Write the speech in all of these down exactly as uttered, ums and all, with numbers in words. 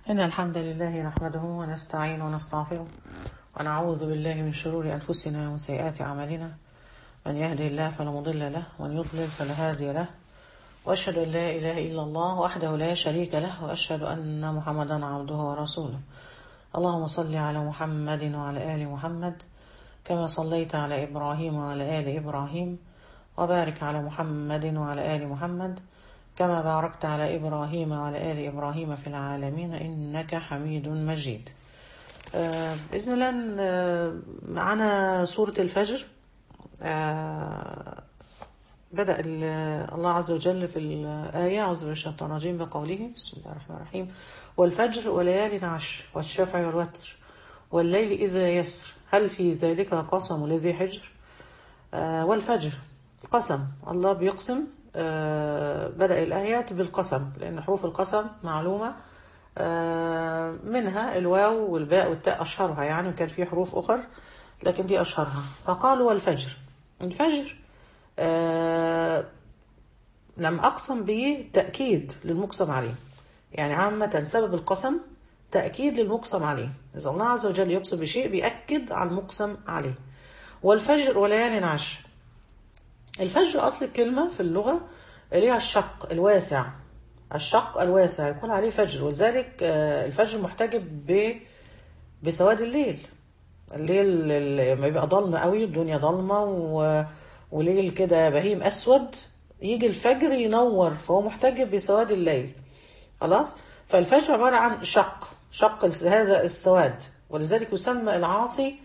إن الحمد لله نحمده ونستعين ونستغفره ونعوذ بالله من شرور أنفسنا وسيئات أعمالنا. من يهدي الله فلا مضل له ومن يضلل فلا هادي له، وأشهد أن لا إله إلا الله وحده لا شريك له، وأشهد أن محمدا عبده ورسوله. اللهم صل على محمد وعلى آل محمد كما صليت على إبراهيم وعلى آل إبراهيم، وبارك على محمد وعلى آل محمد كما باركت على إبراهيم وعلى آل إبراهيم في العالمين إنك حميد مجيد. آه بإذن الله آه معنا سورة الفجر. آه بدأ الله عز وجل في الآية: أعوذ بالله من الشيطان الرجيم بقوله بسم الله الرحمن الرحيم: والفجر وليال عشر والشفع والوتر والليل إذا يسر هل في ذلك قسم لذي حجر. آه والفجر قسم، الله بيقسم. آه بدأ الآيات بالقسم لأن حروف القسم معلومة، آه منها الواو والباء والتاء أشهرها، يعني كان في حروف أخر لكن دي أشهرها. فقالوا والفجر، الفجر آه لم أقسم به تأكيد للمقسم عليه، يعني عامة سبب القسم تأكيد للمقسم عليه. إذا الله عز وجل يقسم بشيء بيأكد على المقسم عليه. والفجر وليال عشر، الفجر أصل الكلمة في اللغة ليها الشق الواسع، الشق الواسع يقول عليه فجر، ولذلك الفجر محتجب بسواد الليل. الليل لما يبقى ضلمة قوي، الدنيا ضلمة و... وليل كده بهيم أسود، يجي الفجر ينور، فهو محتجب بسواد الليل. خلاص، فالفجر عبارة عن شق، شق هذا السواد، ولذلك يسمى العاصي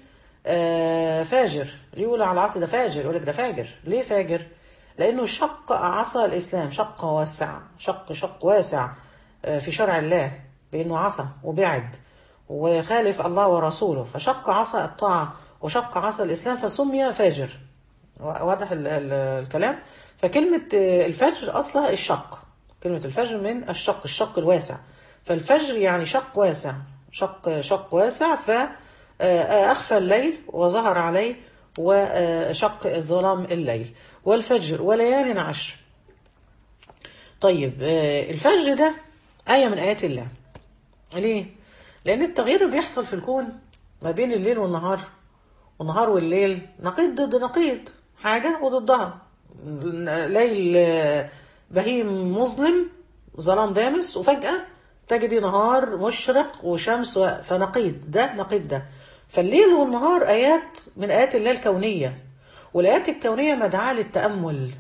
فاجر. يقول على العاصي ده فاجر، يقول لك ده فاجر. ليه فاجر؟ لأنه شق عصا الإسلام، شق واسع، شق شق واسع في شرع الله، بأنه عصى وبعد وخالف الله ورسوله، فشق عصا الطاعة وشق عصا الإسلام فسمي فاجر. واضح الكلام؟ فكلمة الفجر أصلها الشق، كلمة الفجر من الشق، الشق الواسع. فالفجر يعني شق واسع، شق شق واسع، فأخفى الليل وظهر عليه وشق ظلام الليل. والفجر وليال عشر. طيب، الفجر ده آية من آيات الله. ليه؟ لأن التغيير اللي بيحصل في الكون ما بين الليل والنهار، والنهار والليل نقيض ضد نقيض، حاجة وضدها. ليل بهيم مظلم، ظلام دامس، وفجأة تجدي نهار مشرق وشمس، فنقيض ده نقيض ده. فالليل والنهار آيات من آيات الله الكونية، والآيات الكونية مدعاة للتأمل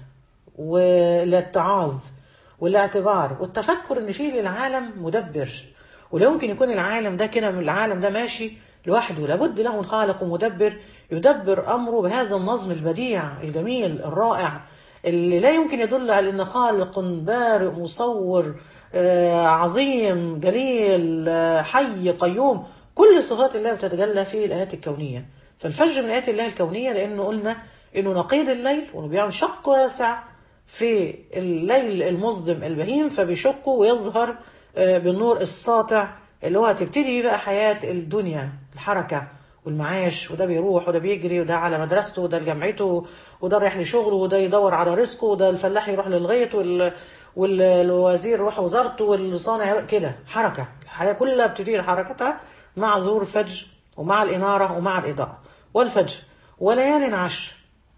والاتعاظ والاعتبار والتفكر إن فيه للعالم مدبر. ولا يمكن يكون العالم ده كده، العالم ده ماشي لوحده، لابد له خالق ومدبر يدبر أمره بهذا النظم البديع الجميل الرائع، اللي لا يمكن يدل على أن خالق بارئ مصور آه عظيم جليل آه حي قيوم. كل صفات الله بتتجلى في الآيات الكونية. فالفجر من آيات الله الكونية، لأنه قلنا إنه نقيض الليل، وإنه بيعمل شق واسع في الليل المظلم البهيم، فبيشقه ويظهر آه بالنور الساطع اللي هو هتبتدي بقى حياة الدنيا، الحركة والمعاش، وده بيروح وده بيجري، وده على مدرسته وده لجامعته، وده رايح لشغله، وده يدور على رزقه، وده الفلاح يروح للغيط، وال... والوزير يروح وزارته، والصانع كده، حركة. الحياة كلها بتدير حركتها مع ظهور الفجر ومع الإنارة ومع الإضاءة. والفجر وليال عشر.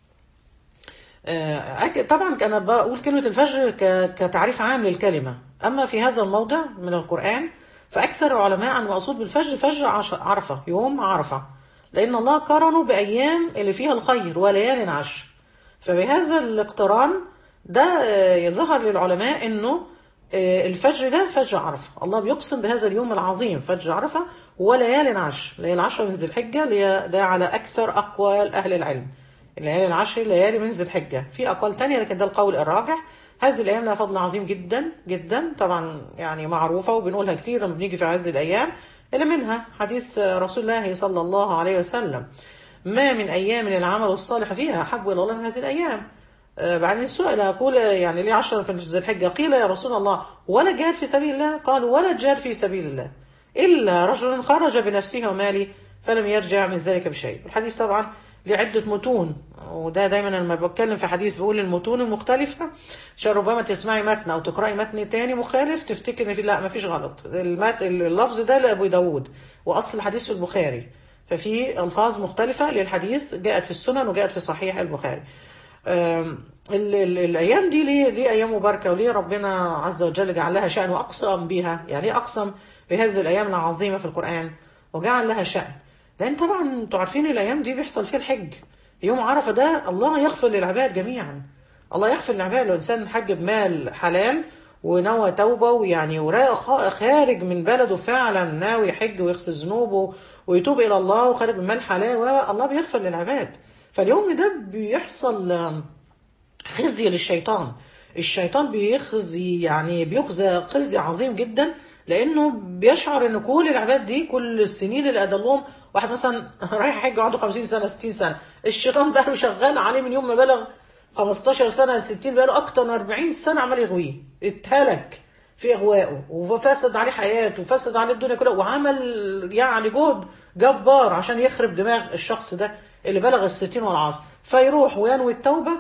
طبعا أنا بقول كلمة الفجر كتعريف عام للكلمة، أما في هذا الموضع من القرآن فأكثر العلماء عن المقصود بالفجر فجر عرفة، يوم عرفة، لأن الله قارنه بأيام اللي فيها الخير وليال عشر. فبهذا الاقتران ده يظهر للعلماء أنه الفجر ده فجر عرفة، الله بيقسم بهذا اليوم العظيم فجر عرفة وليال عشر. ليال عشر من ذي الحجة، ده على أكثر أقوال أهل العلم، الليالي العشر ليالي من ذي الحجة. في أقوال تانية لكن ده القول الراجح. هذه الأيام لها فضل عظيم جدا جدا، طبعا يعني معروفة وبنقولها كتير لما بنيجي في هذه الأيام، إلا منها حديث رسول الله صلى الله عليه وسلم: ما من أيام العمل الصالح فيها أحب إلى الله من هذه الأيام. آه بعدين السؤال أقول يعني ليه عشر في ذي الحجة؟ قيل يا رسول الله ولا جهاد في سبيل الله؟ قالوا ولا جهاد في سبيل الله إلا رجل خرج بنفسه وماله فلم يرجع من ذلك بشيء. الحديث طبعا ليه عدة متون. وده دايما لما بتكلم في حديث بقول المتون المختلفة، عشان ربما تسمعي متن أو تقرأي متن تاني مخالف تفتكر إن في، لا، ما فيش غلط. المت... اللفظ ده لأبو داود، وأصل الحديث في البخاري، ففي ألفاظ مختلفة للحديث جاءت في السنن وجاءت في صحيح البخاري. أم، ال- ال- الأيام دي ليه ليه أيام مباركة، وليه ربنا عز وجل جعل لها شأن وأقسم بها؟ يعني إيه أقسم بهذه الأيام العظيمة في القرآن وجعل لها شأن؟ لأن طبعا أنتوا عارفين الأيام دي بيحصل فيها الحج. يوم عرفة ده الله يغفر للعباد جميعا، الله يغفر للعباد. لو إنسان حج بمال حلال ونوى توبة، ويعني وراء خا- خارج من بلده فعلا ناوي يحج ويغسل ذنوبه ويتوب إلى الله وخارج بمال حلال، والله بيغفر للعباد. فاليوم ده بيحصل آم، خزي للشيطان. الشيطان بيخزي، يعني بيخزى خزي عظيم جدا، لانه بيشعر ان كل العباد دي كل السنين اللي ادلهم، واحد مثلا رايح يحج عنده خمسين سنه ستين سنه، الشيطان بقى له شغال عليه من يوم ما بلغ خمستاشر سنه ل ستين، بقى له اكتر من أربعين سنه عمال يغويه، اتهلك في اغوائه وفسد عليه حياته وفسد عليه الدنيا كلها، وعمل يعني جهد جبار عشان يخرب دماغ الشخص ده اللي بلغ الستين والعصر. فيروح وينوي التوبه،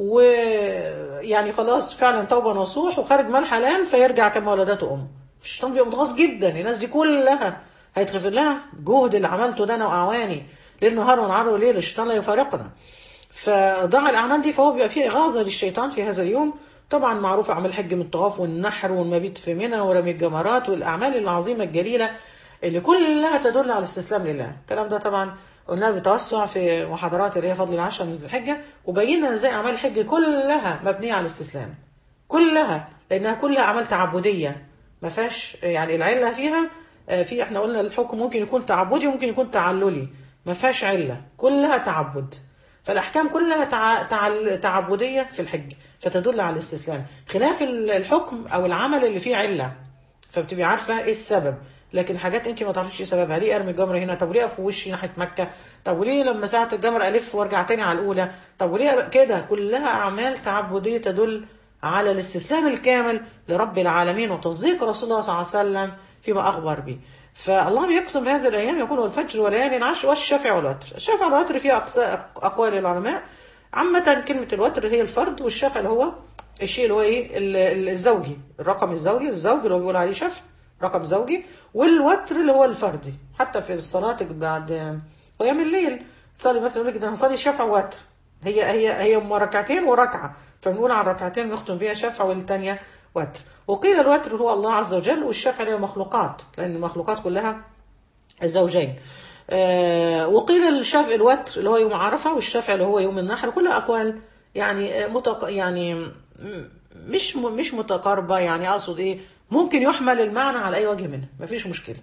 ويعني خلاص فعلا توبه نصوح وخارج مال حلال، فيرجع كما ولدته امه. الشيطان بيبقى متغاظ جدا، الناس دي كلها هيتغفر لها جهد اللي عملته ده انا واعواني ليل نهار ونهار وليل، الشيطان لا يفارقنا. فضاع الاعمال دي، فهو بيبقى فيه اغاظه للشيطان في هذا اليوم. طبعا معروف اعمال الحج من الطواف والنحر والمبيت في منى ورمي الجمرات والاعمال العظيمه الجليله اللي كلها تدل على الاستسلام لله. الكلام ده طبعا قلنا بتوسع في محاضرات اللي هي فضل العشر من ذي الحجه، وبينا ازاي اعمال الحج كلها مبنيه على الاستسلام، كلها، لانها كلها اعمال تعبديه ما فيهاش يعني العله فيها. آه، في احنا قلنا الحكم ممكن يكون تعبدي وممكن يكون تعللي، ما فيهاش عله، كلها تعبد. فالاحكام كلها تع... تع... تعبديه في الحج، فتدل على الاستسلام، خلاف ال- الحكم او العمل اللي فيه عله، فبتبقي عارفه ايه السبب. لكن حاجات انت ما تعرفيش ايه سببها، ليه ارمي الجمره هنا؟ طب وليه اقف في وشي ناحيه مكه؟ طب وليه لما ساعه الجمره الف وارجع تاني على الاولى؟ طب وليه أبقى كده؟ كلها اعمال تعبديه تدل على الاستسلام الكامل لرب العالمين وتصديق رسول الله صلى الله عليه وسلم فيما اخبر به. فالله بيقسم هذه الايام، يقول والفجر وليالي العشر والشفع والوتر. الشفع والوتر فيها أقس- اقوال العلماء. عامه كلمه الوتر هي الفرد، والشفع اللي هو الشيء اللي هو ايه ال- ال- الزوجي، الرقم الزوجي، الزوج اللي هو بيقول عليه شفع، رقم زوجي. والوتر اللي هو الفردي، حتى في الصلاة بعد قيام الليل تصلي مثلا يقول لك ده هصلي شفع ووتر، هي هي هي ام ركعتين وركعه، فبنقول على الركعتين نختم بيها شفع والثانيه وتر. وقيل الوتر هو الله عز وجل، والشفع اللي هو مخلوقات، لان المخلوقات كلها الزوجين. آه وقيل الشفع الوتر اللي هو يوم عرفه، والشفع اللي هو يوم النحر. كلها اقوال يعني متق... يعني م- مش م- مش متقاربه، يعني اقصد ايه، ممكن يحمل المعنى على اي وجه منها، مفيش مشكله.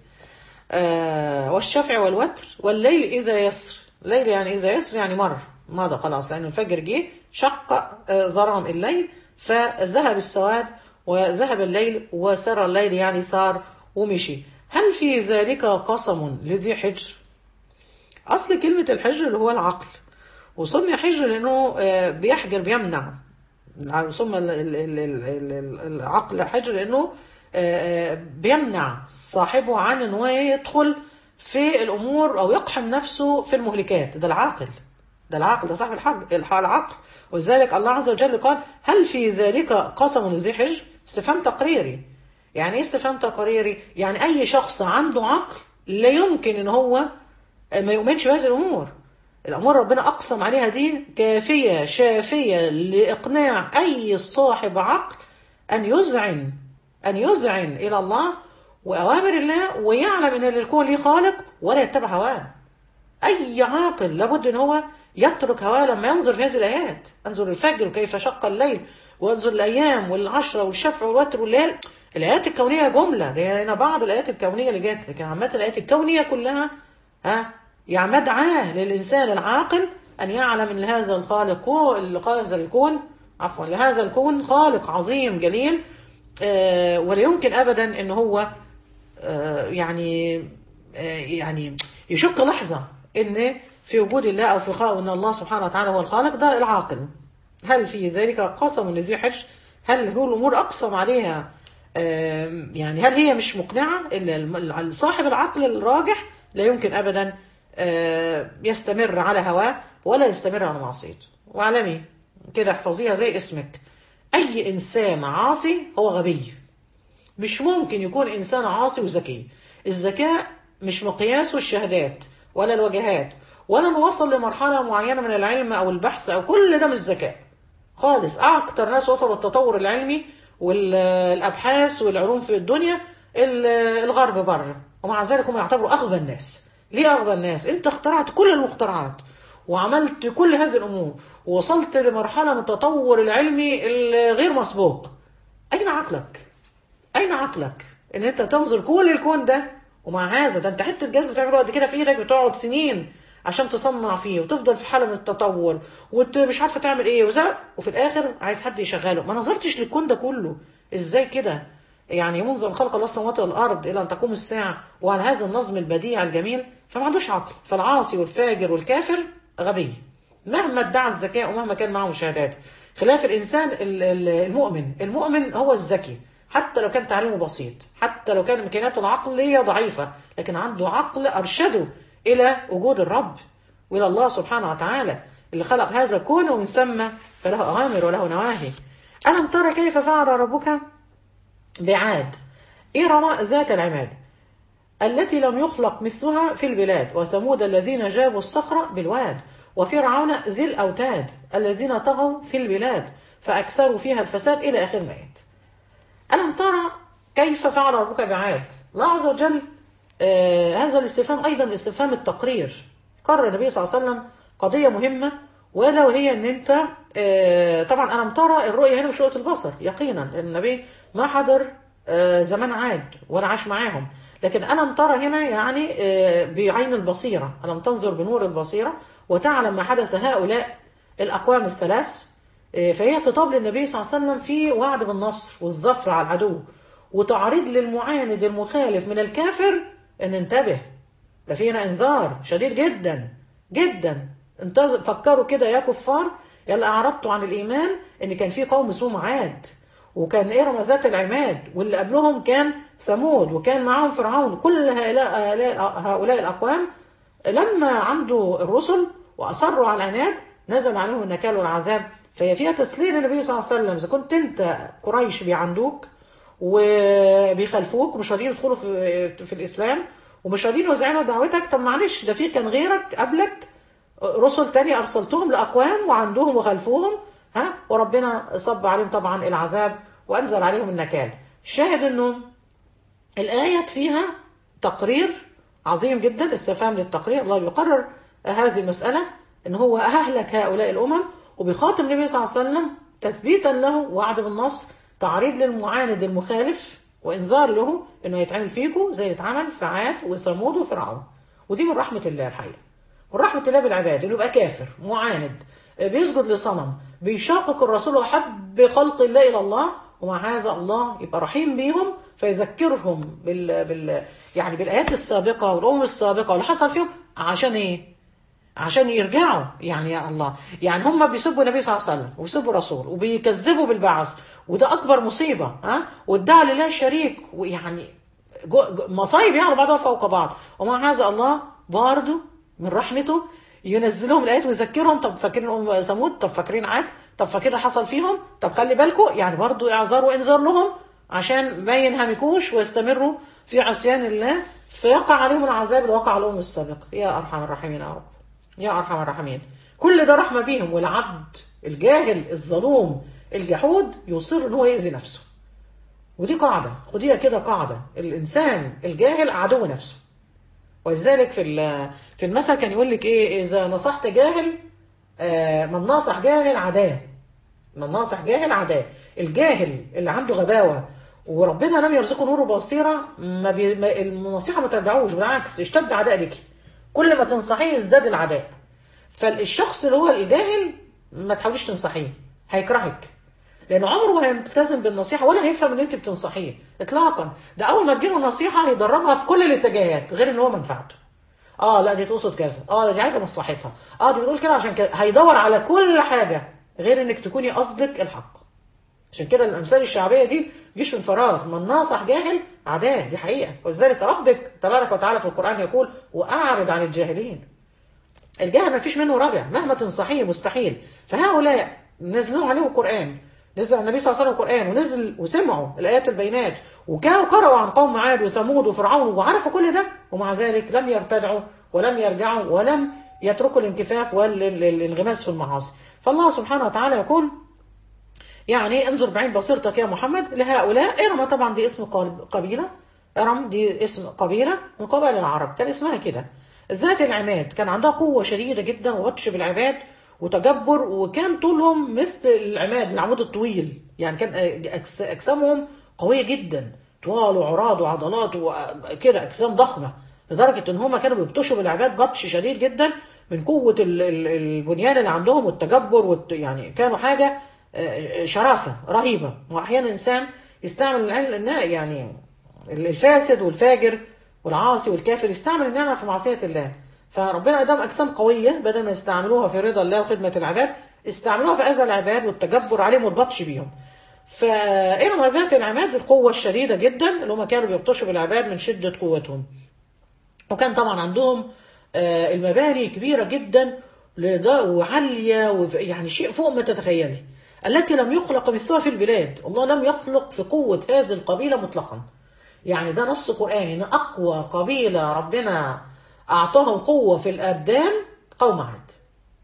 آه والشفع والوتر والليل إذا يسر. ليل يعني إذا يسر، يعني مر مضى خلاص، لأن الفجر جه شق آه ظلام الليل، فذهب السواد وذهب الليل وسر الليل، يعني صار ومشي. هل في ذلك قسم لذي حجر؟ أصل كلمة الحجر اللي هو العقل، وسمي حجر لأنه آه بيحجر بيمنع. ثم ال- ال- ال- ال- ال- العقل حجر لانه آه، آه، بيمنع صاحبه عن انه يدخل في الامور او يقحم نفسه في المهلكات. ده العاقل، ده العقل، ده صاحب الحق الح- العقل. ولذلك الله عز وجل قال هل في ذلك قسم لذي حجر؟ استفهام تقريري. يعني ايه استفهام تقريري؟ يعني اي شخص عنده عقل لا يمكن ان هو ما يؤمنش بهذه الامور. الأمور ربنا أقسم عليها دي كافية شافية لإقناع أي صاحب عقل أن يذعن أن يذعن إلى الله وأوامر الله، ويعلم أن الكون ليه خالق ولا يتبع هواه. أي عاقل لابد أن هو يترك هواه لما ينظر في هذه الآيات. انظر الفجر وكيف شق الليل، وانظر الأيام والعشرة والشفع والوتر والليل. الآيات الكونية جملة، هنا بعض الآيات الكونية اللي جات، لكن عامة الآيات الكونية كلها ها يعني مدعاة للإنسان العاقل أن يعلم أن هذا الخالق هو هذا الكون، عفوا لهذا الكون خالق عظيم جليل. آه ولا يمكن أبدا أن هو آه يعني آه يعني يشك لحظة أن في وجود الله أو في خلق أن الله سبحانه وتعالى هو الخالق. ده العاقل. هل في ذلك قسم لذي حجر؟ هل هو الأمور أقسم عليها آه يعني هل هي مش مقنعة؟ إلا صاحب العقل الراجح لا يمكن أبدا يستمر على هواه ولا يستمر على معصيته. واعلمي كده، احفظيها زي اسمك، أي إنسان عاصي هو غبي. مش ممكن يكون إنسان عاصي وذكي. الذكاء مش مقياسه الشهادات ولا الوجهات، ولا نوصل لمرحلة معينة من العلم أو البحث، أو كل ده مش ذكاء خالص. أكتر ناس وصلوا التطور العلمي والأبحاث والعلوم في الدنيا الغرب بره، ومع ذلك هم يعتبروا أغبى الناس. ليه أغبى الناس؟ أنت اخترعت كل المخترعات وعملت كل هذه الأمور ووصلت لمرحلة من التطور العلمي الغير مسبوق. أين عقلك؟ أين عقلك؟ إن أنت تنظر كل الكون ده، ومع هذا ده أنت حتة جهاز بتعمله قد كده في إيدك بتقعد سنين عشان تصنع فيه وتفضل في حالة من التطور ومش عارفة تعمل إيه وزق، وفي الآخر عايز حد يشغله. ما نظرتش للكون ده كله إزاي كده؟ يعني منذ خلق الله السماوات والأرض إلى أن تقوم الساعة، وعلى هذا النظم البديع الجميل. فما عندوش عقل. فالعاصي والفاجر والكافر غبي مهما ادعى الذكاء ومهما كان معه مشاهدات، خلاف الإنسان المؤمن. المؤمن هو الذكي، حتى لو كان تعليمه بسيط، حتى لو كان إمكانياته العقلية ضعيفة، لكن عنده عقل أرشده إلى وجود الرب وإلى الله سبحانه وتعالى اللي خلق هذا الكون، ومن ثم فله أوامر وله نواهي. ألم ترى كيف فعل ربك بعاد إرم ذات العماد التي لم يخلق مثلها في البلاد، وثمود الذين جابوا الصخر بالواد، وفرعون ذي الأوتاد الذين طغوا في البلاد فأكثروا فيها الفساد، إلى آخر ما آيات. ألم ترى كيف فعل ربك بعاد؟ الله عز وجل آه هذا الاستفهام أيضا استفهام التقرير. قرر النبي صلى الله عليه وسلم قضية مهمة، ولا وهي أن أنت آه طبعا ألم ترى الرؤية هنا مش رؤية البصر يقينا، لأن النبي ما حضر آه زمان عاد ولا عاش معاهم، لكن ألم ترى هنا يعني آه بعين البصيرة، ألم تنظر بنور البصيرة وتعلم ما حدث هؤلاء الأقوام الثلاث. فهي خطاب للنبي صلى الله عليه وسلم في وعد بالنصر والظفر على العدو، وتعريض للمعاند المخالف من الكافر ان انتبه، ده فينا انذار شديد جدا جدا. انتظر فكروا كده يا كفار يلا اعرضتوا عن الايمان ان كان في قوم اسمهم عاد، وكان ارم ذات العماد، واللي قبلهم كان ثمود، وكان معاهم فرعون. كل هؤلاء الاقوام لما عنده الرسل واصروا على العناد نزل عليهم النكال والعذاب. فهي فيها تسليل النبي صلى الله عليه وسلم. اذا كنت انت قريش بيعندوك وبيخالفوك ومش راضيين يدخلوا في, في الاسلام ومش راضيين يوزعوا دعوتك، طب معلش ده في كان غيرك قبلك رسل تاني ارسلتهم لاقوام وعندهم وخالفوهم، ها، وربنا صب عليهم طبعا العذاب وانزل عليهم النكال. الشاهد انه الايات فيها تقرير عظيم جدا، استفهام للتقرير. الله بيقرر هذه المساله ان هو اهلك هؤلاء الامم، وبيخاطب النبي صلى الله عليه وسلم تثبيتا له وعد بالنصر، تعريض للمعاند المخالف وانذار له انه يتعمل فيكم زي اتعمل في عاد وثمود وفرعون. ودي من رحمه الله الحقيقه، ورحمه الله بالعباد، انه يبقى كافر معاند بيسجد لصنم بيشاقق الرسول وحب خلق الله الى الله، ومع هذا الله يبقى رحيم بيهم فيذكرهم بال... بال... يعني بالايات السابقه والامم السابقه واللي حصل فيهم. عشان ايه؟ عشان يرجعوا. يعني يا الله، يعني هم بيسبوا النبي صلى الله عليه وسلم وبيسبوا الرسول وبيكذبوا بالبعث، وده اكبر مصيبه، ها، وادعوا لله شريك، ويعني مصايب يعني بعضها فوق بعض. ومع هذا الله برضه من رحمته ينزلهم الايات ويذكرهم. طب فاكرين ام ثمود؟ طب فاكرين عاد؟ طب فاكرين اللي حصل فيهم؟ طب خلي بالكم، يعني برضه اعذار وانذار لهم عشان ما ينهمكوش ويستمروا في عصيان الله، فيقع عليهم العذاب اللي وقع على الامم السابقه. يا ارحم الراحمين يا رب، يا ارحم الراحمين. كل ده رحمه بيهم، والعبد الجاهل الظلوم الجحود يصر ان هو يأذي نفسه. ودي قاعده، خديها كده قاعده، الانسان الجاهل عدو نفسه. ولذلك في في المثل كان يقول لك ايه؟ اذا نصحت جاهل آه من ناصح جاهل عداه، من ناصح جاهل عداه. الجاهل اللي عنده غباوه وربنا لم يرزقه نور وبصيره، ما بي... ما النصيحه ما ترجعوش، بالعكس اشتد عداء لك، كل ما تنصحيه يزداد العداء. فالشخص اللي هو الجاهل ما تحاوليش تنصحيه، هيكرهك، لان عمره ما هيلتزم بالنصيحه ولا هيفهم ان انت بتنصحيه اطلاقا. ده اول ما تجيله نصيحه هيدربها في كل الاتجاهات غير ان هو منفعته. اه لا دي تقصد كذا، اه دي عايزه مصلحتها، اه دي بتقول كده عشان كده، هيدور على كل حاجه غير انك تكوني قصدك الحق. عشان كده الامثال الشعبيه دي مش من فراغ، من ناصح جاهل عداه، دي حقيقه. ولذلك ربك تبارك وتعالى في القران يقول واعرض عن الجاهلين. الجهل ما فيش منه رجع، مهما تنصحيه مستحيل. فهؤلاء نزلوا عليهم القرآن، نزل على النبي صلى الله عليه وسلم القرآن، ونزل وسمعوا الآيات البينات، وكانوا قرأوا عن قوم عاد وثمود وفرعون وعرفوا كل ده، ومع ذلك لم يرتدعوا ولم يرجعوا ولم يتركوا الانكفاف والانغماس في المعاصي. فالله سبحانه وتعالى يقول يعني انظر بعين بصيرتك يا محمد لهؤلاء. إرم طبعا دي اسم قبيلة، إرم دي اسم قبيلة من قبائل العرب، كان اسمها كده ذات العماد، كان عندها قوة شديدة جدا وبطش بالعباد وتجبر، وكان طولهم مثل العماد العمود الطويل، يعني كان أجسامهم قوية جدا، طوال وعراض وعضلات وكده، أجسام ضخمة، لدرجة إن هم كانوا بيبطشوا بالعباد بطش شديد جدا من قوة البنيان اللي عندهم والتجبر والت... يعني كانوا حاجة شراسة رهيبة. وأحيانا الإنسان يستعمل العلم يعني الفاسد والفاجر والعاصي والكافر يستعمل النعمة في معصية الله، فربنا أدام أجسام قوية بدل ما يستعملوها في رضا الله وخدمة العباد استعملوها في أذى العباد والتجبر عليهم والبطش بيهم. فإنما ذات العماد القوة الشديدة جدا اللي هم كانوا بيبطشوا بالعباد من شدة قوتهم. وكان طبعا عندهم المباني كبيرة جدا وعالية، يعني شيء فوق ما تتخيلي، التي لم يخلق مثلها في البلاد. الله لم يخلق في قوة هذه القبيلة مطلقا. يعني ده نص قرآني ان اقوى قبيلة ربنا اعطاهم قوة في الابدان قوم عاد،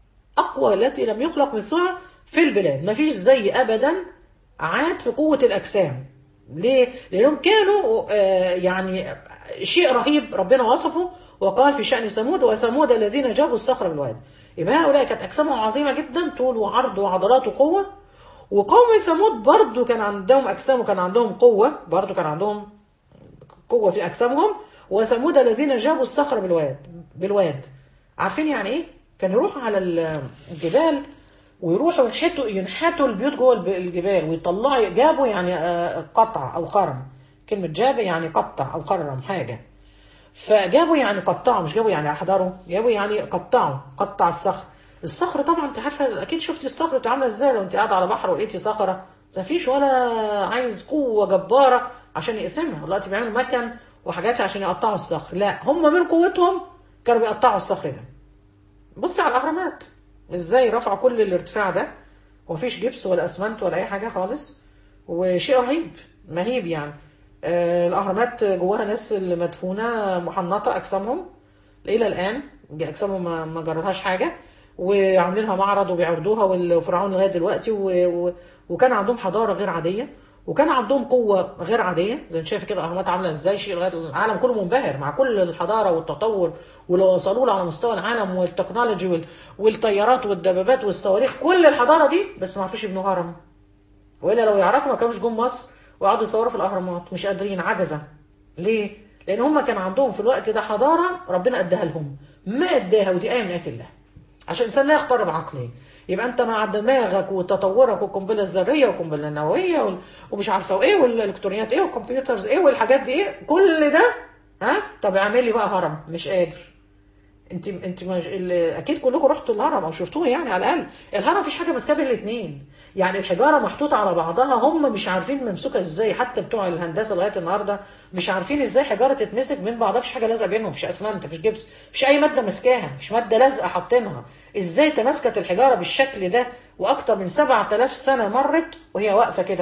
اقوى التي لم يخلق مثلها في البلاد، ما فيش زي ابدا عاد في قوة الاجسام. ليه؟ لانهم كانوا آه يعني شيء رهيب ربنا وصفه وقال في شأن ثمود وثمود الذين جابوا الصخر بالواد. يبقى هؤلاء كانت اجسامهم عظيمة جدا، طول وعرض وعضلات وقوة. وقوم ثمود برضو كان عندهم اجسام وكان عندهم قوة، برضو كان عندهم قوة في أجسامهم. وثمود الذين جابوا الصخر بالواد بالواد عارفين يعني إيه؟ كانوا يروحوا على الجبال ويروحوا ينحتوا ينحتوا البيوت جوه الجبال ويطلعوا، جابوا يعني قطع أو خرم، كلمة جاب يعني قطع أو خرم حاجة، فجابوا يعني قطعوا، مش جابوا يعني أحضروا، جابوا يعني قطعوا، قطع الصخر. الصخر طبعا أنت عارفة أكيد شفتي الصخر بتعمل إزاي لو أنت قاعدة على بحر ولقيتي صخرة، مفيش ولا عايز قوة جبارة عشان يقسمها. دلوقتي بيعملوا مكن وحاجات عشان يقطعوا الصخر، لا هم من قوتهم كانوا بيقطعوا الصخر ده. بصي على الاهرامات ازاي رفعوا كل الارتفاع ده ومفيش جبس ولا اسمنت ولا اي حاجه خالص، وشيء رهيب مهيب يعني. آه الاهرامات جواها ناس اللي مدفونه محنطه اجسامهم الى الان، اجسامهم ما جرالهاش حاجه، وعاملينها معرض وبيعرضوها وفرعون لغايه دلوقتي. و... و... وكان عندهم حضاره غير عاديه، وكان عندهم قوة غير عادية زي ما شايف كده الأهرامات عاملة ازاي، شيء لغاية العالم كله منبهر مع كل الحضارة والتطور واللي وصلوا له على مستوى العالم والتكنولوجي وال... والطيارات والدبابات والصواريخ، كل الحضارة دي، بس ما عرفوش يبنوا هرم. وإلا لو يعرفوا ما كانوش جم مصر وقعدوا يصوروا في الأهرامات، مش قادرين، عجزة. ليه؟ لأن هم كان عندهم في الوقت ده حضارة ربنا أداها لهم، ما أداها، ودي آية من آيات الله عشان الإنسان لا يخترب عقله. يبقى انت مع دماغك وتطورك والقنبله الذريه والقنبله النوويه ومش عارفه وايه والالكترونيات ايه والكمبيوترز ايه والحاجات دي ايه، كل ده ها طب اعمل لي بقى هرم، مش قادر. انت انت مش... اكيد كلكم رحتوا الهرم او شفتوه، يعني على الاقل الهرم مفيش حاجه ماسكاه بين الاثنين، يعني الحجاره محطوطه على بعضها، هم مش عارفين ممسوكه ازاي، حتى بتوع الهندسه لغايه النهارده مش عارفين ازاي حجاره تتمسك من بعضها، مفيش حاجه لازقه بينهم، مفيش اسمنت، مفيش جبس، مفيش اي ماده ماسكاها، مفيش ماده لازقه حاطينها، ازاي تمسكت الحجاره بالشكل ده واكتر من سبعة آلاف سنه مرت وهي واقفه كده.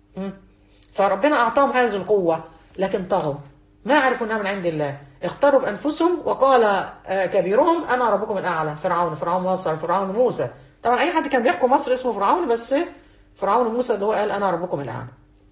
فربنا اعطاهم هذه القوه لكن طغوا، ما عرفوا انها من عند الله، اختاروا بانفسهم. وقال كبيرهم انا ربكم الاعلى، فرعون فرعون مصر فرعون موسى، طبعا اي حد كان بيحكم مصر اسمه فرعون، بس فرعون موسى اللي هو قال انا ربكم الاعلى.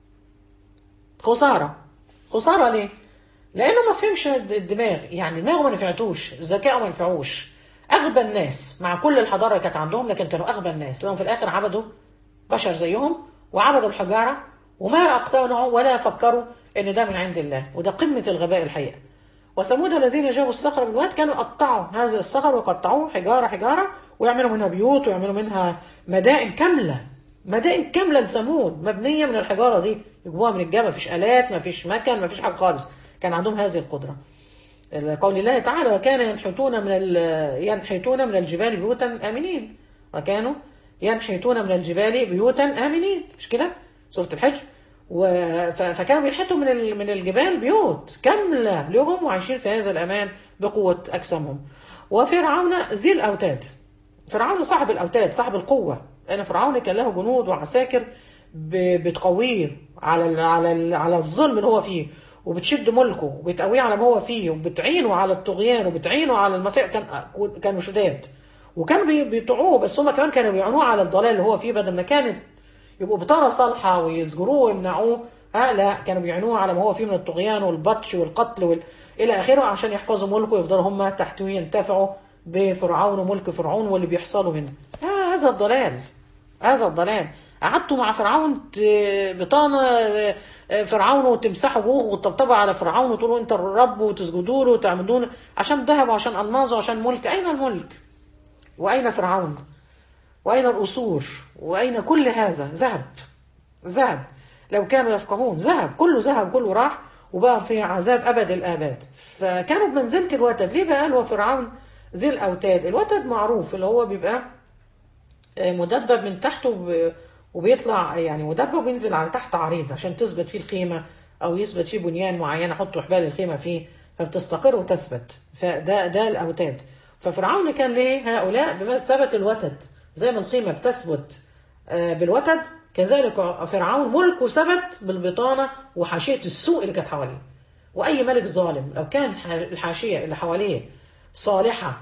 خساره خساره ليه؟ لانه ما فهمش الدماغ، يعني دماغه ما نفعتوش، ذكائه ما نفعوش، اغبى الناس مع كل الحضاره اللي كانت عندهم، لكن كانوا اغبى الناس لانهم في الاخر عبدوا بشر زيهم وعبدوا الحجاره وما اقتنعوا ولا فكروا ان ده من عند الله، وده قمه الغباء الحقيقه. وثمود الذين جابوا الصخر بالواد كانوا قطعوا هذا الصخر وقطعوه حجاره حجاره ويعملوا منها بيوت ويعملوا منها مدائن كامله، مدائن كامله لثمود مبنيه من الحجاره دي، يجيبوها من الجبل، مفيش الات مفيش مكن مفيش حاجه خالص، كان عندهم هذه القدره. قول الله تعالى وكان ينحتون من ينحتون من الجبال بيوتا امنين، وكانوا ينحتون من الجبال بيوتا امنين، مش كده سوره الحج؟ فكانوا بينحتوا من من الجبال بيوت كامله لهم وعايشين في هذا الامان بقوه اجسامهم. وفرعون ذي الأوتاد. فرعون صاحب الأوتاد، صاحب القوة، لأن فرعون كان له جنود وعساكر بتقويه على على على الظلم اللي هو فيه، وبتشد ملكه وبتقويه على ما هو فيه، وبتعينه على الطغيان وبتعينه على المسائل. كان كانوا شداد وكانوا بيطيعوه، بس هم كمان كانوا بيعينوه على الضلال اللي هو فيه، بدل ما كانت يبقوا بطانه صالحه ويزجروه ويمنعوه، ها لا، كانوا بيعينوه على ما هو فيه من الطغيان والبطش والقتل وال... الى اخره، عشان يحفظوا ملكه ويفضلوا هم تحته ينتفعوا بفرعون وملك فرعون واللي بيحصلوا منه. آه هذا الضلال، هذا الضلال. قعدتوا مع فرعون بطانه فرعون وتمسحوا جوه وتطبطبوا على فرعون وتقولوا انت الرب وتسجدوا له وتعبدوا له عشان ذهب وعشان الماظ وعشان ملك. اين الملك؟ واين فرعون؟ واين القصور؟ واين كل هذا؟ ذهب، ذهب. لو كانوا يفقهون ذهب، كله ذهب، كله راح وبقى في عذاب ابد الاباد. فكانوا بمنزله الوتد. ليه بقى قال وفرعون ذي الاوتاد؟ الوتد معروف اللي هو بيبقى مدبب من تحته وبيطلع، يعني مدبب وبينزل على تحت عريض عشان تثبت فيه الخيمه او يثبت فيه بنيان معين، يحطوا حبال الخيمه فيه فبتستقر وتثبت. فده ده الاوتاد. ففرعون كان ليه هؤلاء بما ثبت الوتد، زي ما الخيمه بتثبت بالوتد، كذلك فرعون ملكه ثبت بالبطانه وحاشيه السوء اللي كانت حواليه. واي ملك ظالم لو كان الحاشيه اللي حواليه صالحه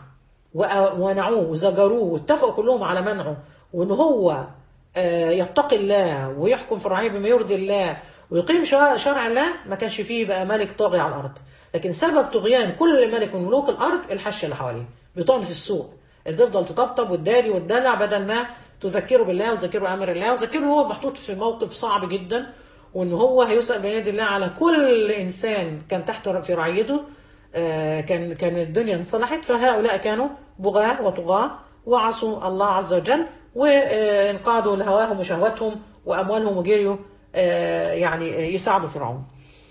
ومنعوه وزجروه واتفقوا كلهم على منعه، وان هو يتقي الله ويحكم في الرعيه بما يرضي الله ويقيم شرع الله، ما كانش فيه بقى ملك طاغي على الارض. لكن سبب طغيان كل ملك من ملوك الارض الحشه اللي حواليه، بطانه السوء اللي تفضل تطبطب وتداري وتدلع بدل ما تذكره بالله وتذكره امر الله وتذكره هو محطوط في موقف صعب جدا، وان هو هيسأل بين يدي الله على كل انسان كان تحت في رعيته. كان كان الدنيا انصلحت. فهؤلاء كانوا بغاة وطغاة وعصوا الله عز وجل وانقادوا لهواهم وشهوتهم واموالهم وجريوا يعني يساعدوا فرعون.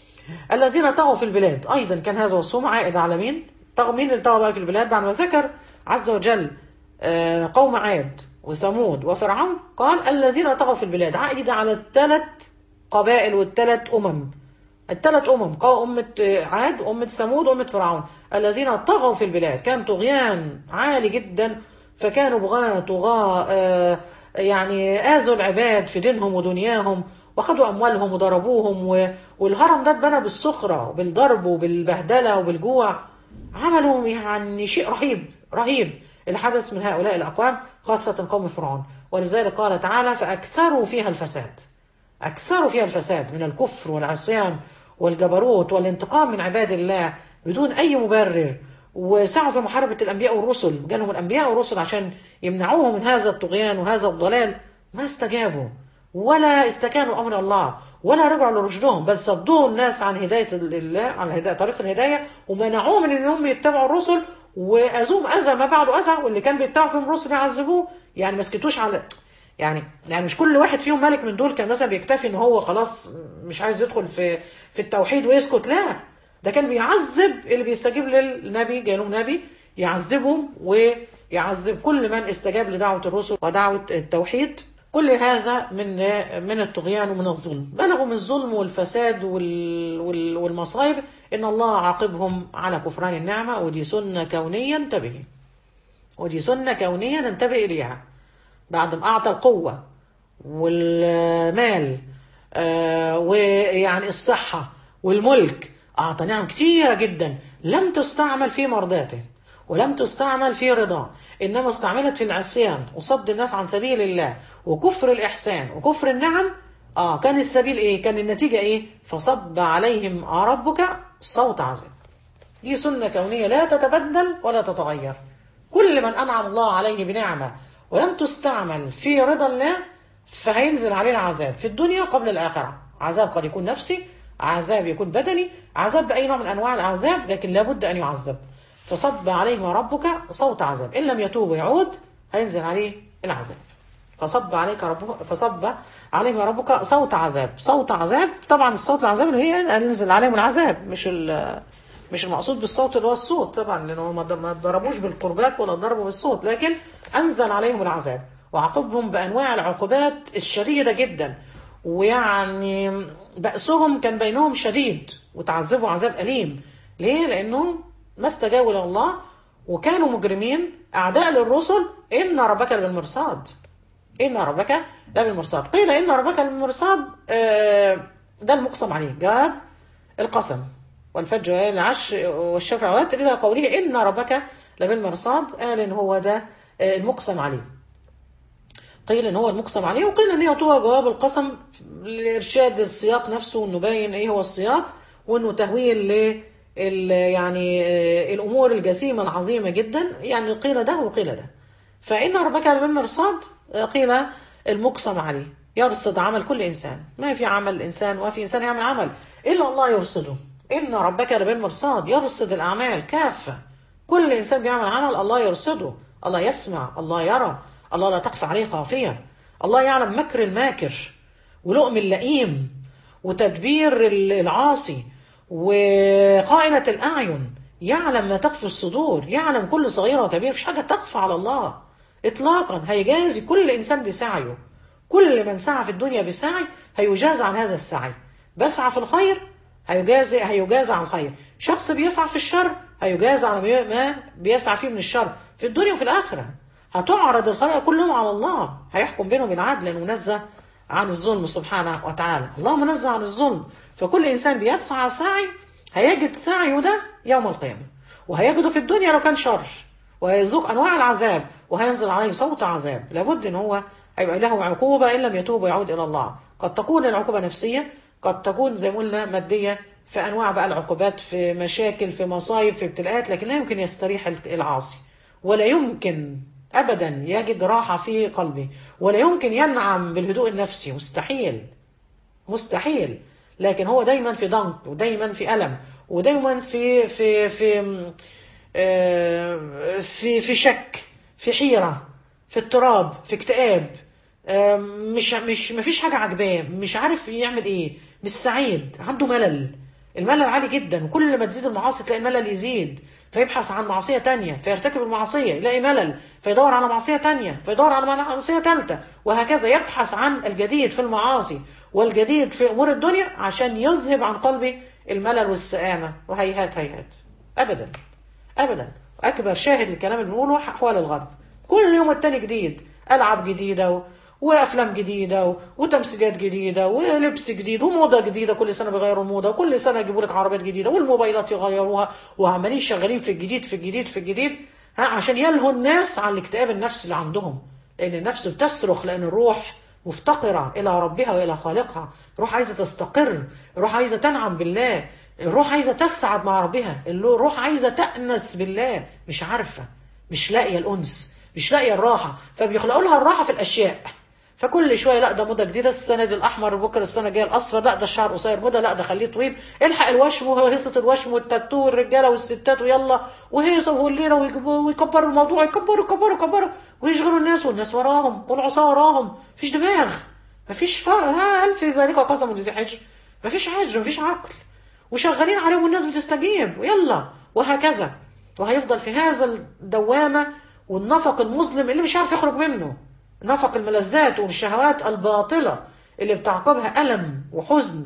الذين طغوا في البلاد، ايضا كان هذا وصفهم عائد على مين؟ طغوا مين اللي طغوا بقى في البلاد؟ بعد ما ذكر عز وجل قوم عاد وثمود وفرعون، قال الذين طغوا في البلاد، عائد على الثلاث قبائل والثلاث امم. الثلاث امم، امه عاد وامه ثمود وامه فرعون، الذين طغوا في البلاد. كان طغيان عالي جدا، فكانوا بغاة طغاة آه يعني اذوا العباد في دينهم ودنياهم واخذوا اموالهم وضربوهم، والهرم ده اتبنى بالسخره وبالضرب وبالبهدله وبالجوع. عملوا يعني شيء رهيب رهيب اللي حدث من هؤلاء الاقوام، خاصه قوم فرعون. ولذلك قال تعالى فاكثروا فيها الفساد. اكثروا فيها الفساد من الكفر والعصيان والجبروت والانتقام من عباد الله بدون اي مبرر، وسعوا في محاربه الانبياء والرسل. جالهم الانبياء والرسل عشان يمنعوهم من هذا الطغيان وهذا الضلال، ما استجابوا ولا استكانوا امر الله ولا رجعوا لرشدهم، بل صدوا الناس عن هدايه الله، عن هدايه طريق الهدايه، ومنعوهم من انهم يتبعوا الرسل، واذوهم اذى ما بعده اذى، واللي كان بيتبعوا فيهم الرسل يعذبوه. يعني ما سكتوش على يعني يعني مش كل واحد فيهم ملك من دول كان مثلا بيكتفي ان هو خلاص مش عايز يدخل في في التوحيد ويسكت، لا، ده كان بيعذب اللي بيستجيب للنبي، جاي لهم نبي يعذبهم ويعذب كل من استجاب لدعوه الرسل ودعوه التوحيد. كل هذا من من الطغيان ومن الظلم، بلغوا من الظلم والفساد والمصائب ان الله عاقبهم على كفران النعمه. ودي سنه كونيه انتبهي، ودي سنه كونيه ننتبه اليها. بعد ما اعطى القوه والمال آه ويعني الصحه والملك، اعطى نعم كثيره جدا لم تستعمل في مرضاته ولم تستعمل في رضاه، انما استعملت في العصيان وصد الناس عن سبيل الله وكفر الاحسان وكفر النعم. اه كان السبيل ايه؟ كان النتيجه ايه؟ فصب عليهم ربك صوت عذاب. دي سنه كونيه لا تتبدل ولا تتغير. كل من انعم الله عليه بنعمه ولم تستعمل في رضا الله فهينزل عليه العذاب في الدنيا قبل الاخره. عذاب قد يكون نفسي، عذاب يكون بدني، عذاب باي نوع من انواع العذاب، لكن لابد ان يعذب. فصب عليهم ربك صوت عذاب، ان لم يتوب ويعود هينزل عليه العذاب. فصب عليك ربك فصب عليهم ربك صوت عذاب. صوت عذاب، طبعا الصوت العذاب اللي هي انزل عليهم العذاب، مش مش المقصود بالصوت اللي هو الصوت طبعا، لانه ما ضربوش بالقربات ولا ضربوا بالصوت، لكن انزل عليهم العذاب وعاقبهم بانواع العقوبات الشديده جدا. ويعني بأسهم كان بينهم شديد وتعذبوا عذاب أليم. ليه؟ لأنهم ما استجابوا لله وكانوا مجرمين أعداء للرسل. إن ربك لبالمرصاد، إن ربك لبالمرصاد. قيل إن ربك لبالمرصاد، ده المقسم عليه، جواب القسم، والفجر والعش والشفع والوتر إلى قوله إن ربك لبالمرصاد. قال إن هو ده المقسم عليه، قيل إن هو المقسم عليه، وقيل إن هي هو جواب القسم لإرشاد السياق نفسه، وإنه باين إيه هو السياق، وإنه تهويل ل يعني الأمور الجسيمة العظيمة جدا. يعني قيل ده وقيل ده. فإن ربك لبالمرصاد قيل المقسم عليه، يرصد عمل كل إنسان. ما في عمل إنسان وفي إنسان يعمل عمل إلا الله يرصده. إن ربك لبالمرصاد، يرصد الأعمال كافة. كل إنسان بيعمل عمل الله يرصده، الله يسمع، الله يرى، الله لا تخفى عليه خافية. الله يعلم مكر الماكر ولؤم اللئيم وتدبير العاصي وخائنة الأعين. يعلم ما تخفي الصدور، يعلم كل صغيرة وكبيرة، مفيش حاجة تخفى على الله إطلاقا. هيجازي كل إنسان بسعيه. كل من سعى في الدنيا بسعي هيجازى عن هذا السعي. بسعى في الخير هيجازي هيجازى عن الخير. شخص بيسعى في الشر هيجازى عن ما بيسعى فيه من الشر في الدنيا وفي الآخرة. هتعرض الخلق كلهم على الله، هيحكم بينهم بالعدل لأنه منزه عن الظلم سبحانه وتعالى. الله منزه عن الظلم. فكل إنسان بيسعى سعي هيجد سعيه ده يوم القيامة، وهيجده في الدنيا لو كان شر، وهيذوق أنواع العذاب، وهينزل عليه صوت عذاب. لابد إن هو هيبقى له عقوبة إن لم يتوب ويعود إلى الله. قد تكون العقوبة نفسية، قد تكون زي ما قلنا مادية، في أنواع بقى العقوبات، في مشاكل، في مصايب، في ابتلاءات. لكن لا يمكن يستريح العاصي، ولا يمكن أبدا يجد راحة في قلبه، ولا يمكن ينعم بالهدوء النفسي. مستحيل مستحيل. لكن هو دايما في ضنك، ودايما في ألم، ودايما في في في في في شك، في حيرة، في اضطراب، في اكتئاب. مش مش مفيش حاجة عجباه، مش عارف يعمل ايه، مش سعيد، عنده ملل. الملل عالي جدا، وكل ما تزيد المعاصي تلاقي الملل يزيد، فيبحث عن معصية تانية، فيرتكب المعصية، يلاقي ملل، فيدور على معصية تانية، فيدور على معصية تالتة، وهكذا يبحث عن الجديد في المعاصي والجديد في أمور الدنيا عشان يذهب عن قلبه الملل والسآمة. وهيهات هيهات، أبدا أبدا. أكبر شاهد للكلام اللي بنقوله أحوال الغرب، كل يوم التاني جديد، ألعاب جديدة و... وأفلام جديدة و... وتمثيلات جديدة ولبس جديد وموضة جديدة. كل سنة بيغيروا الموضة، وكل سنة يجيبوا لك عربيات جديدة والموبايلات يغيروها، وعمالين شغالين في الجديد في الجديد في الجديد، ها، عشان يلهوا الناس عن الاكتئاب النفسي اللي عندهم. لأن النفس بتصرخ، لأن الروح مفتقرة إلى ربها وإلى خالقها. الروح عايزة تستقر، الروح عايزة تنعم بالله، الروح عايزة تسعد مع ربها، الروح عايزة تأنس بالله. مش عارفة، مش لاقية الأنس، مش لاقية الراحة، فبيخلقوا لها الراحة في الأشياء. فكل شوية لا ده موضة جديدة، السنة دي الأحمر، بكرة السنة الجاية الأصفر، لا ده الشعر قصير موضة، لا ده خليه طويل، الحق الوشم وهيصة الوشم والتاتو والرجالة والستات، ويلا وهيصة والليلة، ويكبروا الموضوع، يكبروا يكبروا يكبروا ويشغلوا الناس، والناس وراهم والعصاة وراهم. مفيش دماغ، مفيش ف... هل في ذلك قسم ذي حجر؟ مفيش حجر، مفيش عقل، وشغالين عليهم والناس بتستجيب، ويلا وهكذا. وهيفضل في هذا الدوامة والنفق المظلم اللي مش عارف يخرج منه، نفق الملذات والشهوات الباطلة اللي بتعقبها ألم وحزن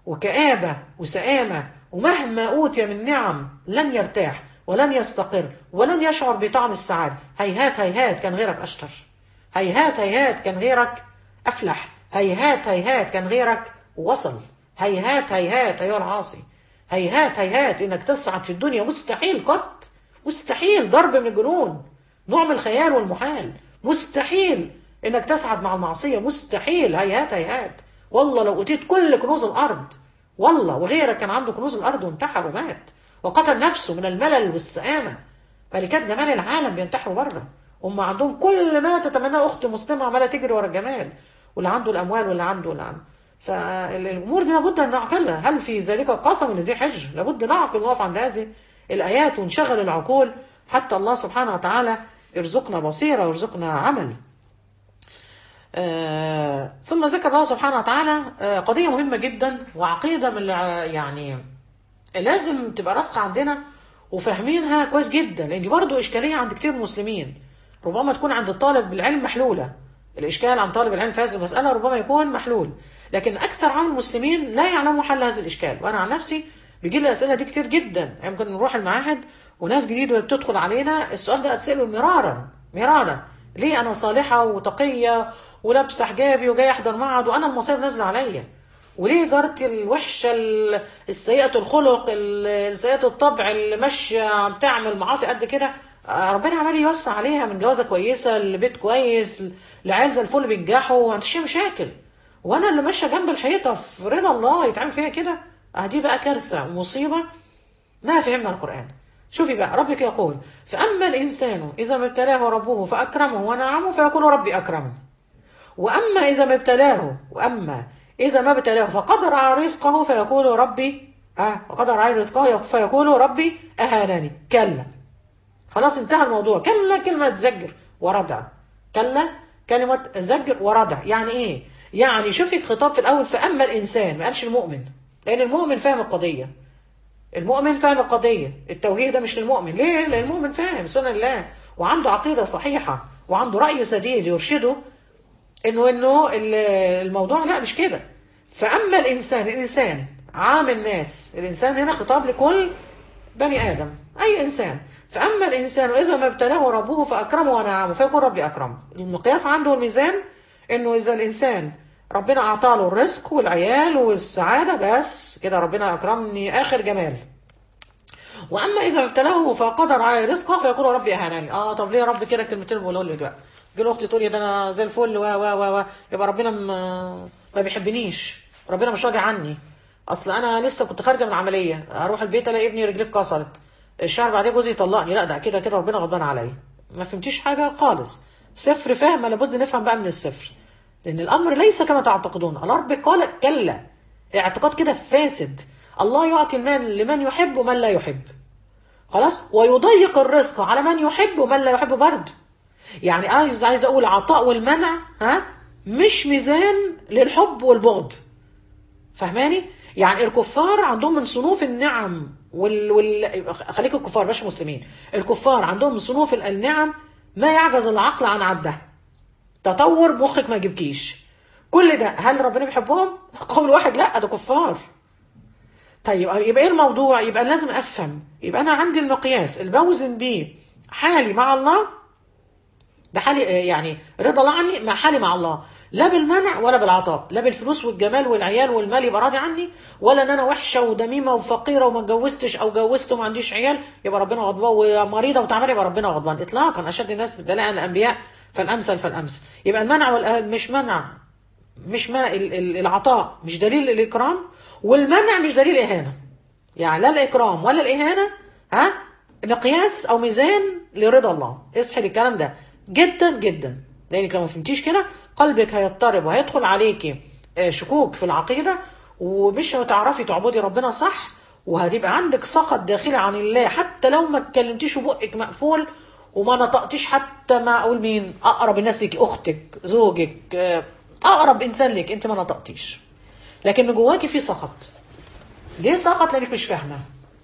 وكآبة وسآمة. ومهما أوتي من نعم لن يرتاح ولن يستقر ولن يشعر بطعم السعادة. هيهات هيهات كان غيرك أشطر، هيهات هيهات كان غيرك أفلح، هيهات هيهات كان غيرك وصل، هيهات هيهات أيها العاصي، هيهات هيهات إنك تصعد في الدنيا. مستحيل قط، مستحيل، ضرب من الجنون، نوع من الخيال والمحال. مستحيل انك تسعد مع المعصية، مستحيل، هيهات هيهات. والله لو اتيت كل كنوز الارض، والله، وغيرك كان عنده كنوز الارض وانتحر ومات وقتل نفسه من الملل والسآمة. ملكات جمال العالم بينتحروا بره، هم عندهم كل ما تتمناه اخت مسلمة عمالة تجري ورا الجمال، واللي عنده الاموال واللي عنده واللي عنده. فالامور دي لابد ان نعقلها. هل في ذلك قسم لذي حجر؟ لابد نعقل ونقف عند هذه الايات ونشغل العقول حتى الله سبحانه وتعالى يرزقنا بصيرة ويرزقنا عمل. آه ثم ذكر الله سبحانه وتعالى آه قضية مهمة جدا، وعقيدة من يعني لازم تبقى راسخة عندنا وفاهمينها كويس جدا، لأن دي برضه إشكالية عند كتير من المسلمين. ربما تكون عند الطالب العلم محلولة، الإشكال عن طالب العلم في هذه المسألة ربما يكون محلول، لكن أكثر عام المسلمين لا يعلموا حل هذا الإشكال. وأنا عن نفسي بيجي لي الاسئله دي كتير جدا، يمكن نروح المعاهد وناس جديده بتدخل علينا السؤال ده اتساله مرارا مرارا. ليه انا صالحه وتقيه ولابسه حجابي وجاي احضر معهد وانا المصايب نازله عليا؟ وليه جارتي الوحشه ال- السيئه الخلق ال- السيئه الطبع اللي ماشيه بتعمل معاصي قد كده، آه، ربنا عمال يوسع عليها من جوازه كويسه لبيت كويس لعيال زي الفل بينجحوا ما عنديش مشاكل، وانا اللي ماشيه جنب الحيطه في رضا الله يتعمل فيها كده؟ اه دي بقى كارثه ومصيبه. ما فهمنا القرآن. شوفي بقى ربك يقول: فأما الإنسان إذا ما ابتلاه ربه فأكرمه ونعمه فيقول ربي أكرمن، وأما إذا ما ابتلاه وأما إذا ما ابتلاه فقدر على رزقه فيقول ربي آه فقدر على رزقه فيقول ربي أهانني. كلا، خلاص انتهى الموضوع. كلا كلمة زجر وردع، كلا كلمة زجر وردع. يعني إيه؟ يعني شوفي الخطاب في الأول فأما الإنسان، ما قالش المؤمن، لأن المؤمن فاهم القضية. المؤمن فاهم القضية، التوجيه ده مش للمؤمن. ليه؟ لأن المؤمن فاهم سنن الله وعنده عقيدة صحيحة وعنده رأي سديد يرشده انه انه الموضوع لا مش كده. فأما الإنسان، الإنسان عام الناس، الإنسان هنا خطاب لكل بني آدم، أي إنسان. فأما الإنسان إذا ما ابتلاه ربه فأكرمه ونعمه فيقول ربي أكرم. المقياس عنده الميزان انه إذا الإنسان ربنا أعطاله الرزق والعيال والسعادة بس كده ربنا أكرمني آخر جمال. واما اذا ابتلاه فقدر على رزقه فيقول ربي اهانني. اه طب ليه يا رب كده كلمتين بقولوا لك بقى؟ جه اختي تقول لي ده انا زي الفل و و و و يبقى ربنا ما, ما بيحبنيش، ربنا مش راضي عني. اصل انا لسه كنت خارجه من عمليه، اروح البيت الاقي ابني رجليه اتكسرت، الشهر بعدين جوزي يطلقني. لا ده كده كده ربنا غضبان عليا. ما فهمتيش حاجه خالص. صفر فهم. لابد نفهم بقى من الصفر، لان الامر ليس كما تعتقدون. الله رب قال كلا، اعتقاد كده فاسد. الله يعطي المال لمن يحب ومن لا يحب، خلاص، ويضيق الرزق على من يحب ومن لا يحب برضه. يعني عايز عايز اقول العطاء والمنع ها مش ميزان للحب والبغض. فهماني؟ يعني الكفار عندهم من صنوف النعم وال, وال... خليك الكفار باش مسلمين، الكفار عندهم من صنوف النعم ما يعجز العقل عن عده. تطور مخك ما يجيبكيش كل ده. هل ربنا بيحبهم؟ قول واحد لا، ده كفار. طيب يبقى ايه الموضوع؟ يبقى لازم افهم. يبقى انا عندي المقياس اللي بوزن بيه حالي مع الله، بحالي يعني رضا الله عني مع حالي مع الله، لا بالمنع ولا بالعطاء، لا بالفلوس والجمال والعيال والمال يبقى راضي عني، ولا ان انا وحشه ودميمه وفقيره وما اتجوزتش او جوزت وما عنديش عيال يبقى ربنا غضبان، ومريضه وتعبانه يبقى ربنا غضبان. اطلاقا. اشد الناس بلاء الانبياء فالامثل فالامثل. يبقى المنع وال مش منع، مش منع العطاء مش دليل الاكرام، والمنع مش دليل اهانه. يعني لا الاكرام ولا الاهانه ها مقياس او ميزان لرضا الله. اصحي للكلام ده جدا جدا، لانك لو ما فهمتيش كده قلبك هيضطرب وهيدخل عليكي شكوك في العقيده، ومش هتعرفي تعبدي ربنا صح، وهتبقى عندك سخط داخلي عن الله حتى لو ما اتكلمتيش وبقك مقفول وما نطقتيش. حتى ما اقول مين اقرب الناس ليكي، اختك، زوجك، اقرب انسان ليك، انت ما نطقتيش، لكن جواكي في سخط. ليه سخط؟ لانك مش فاهمه،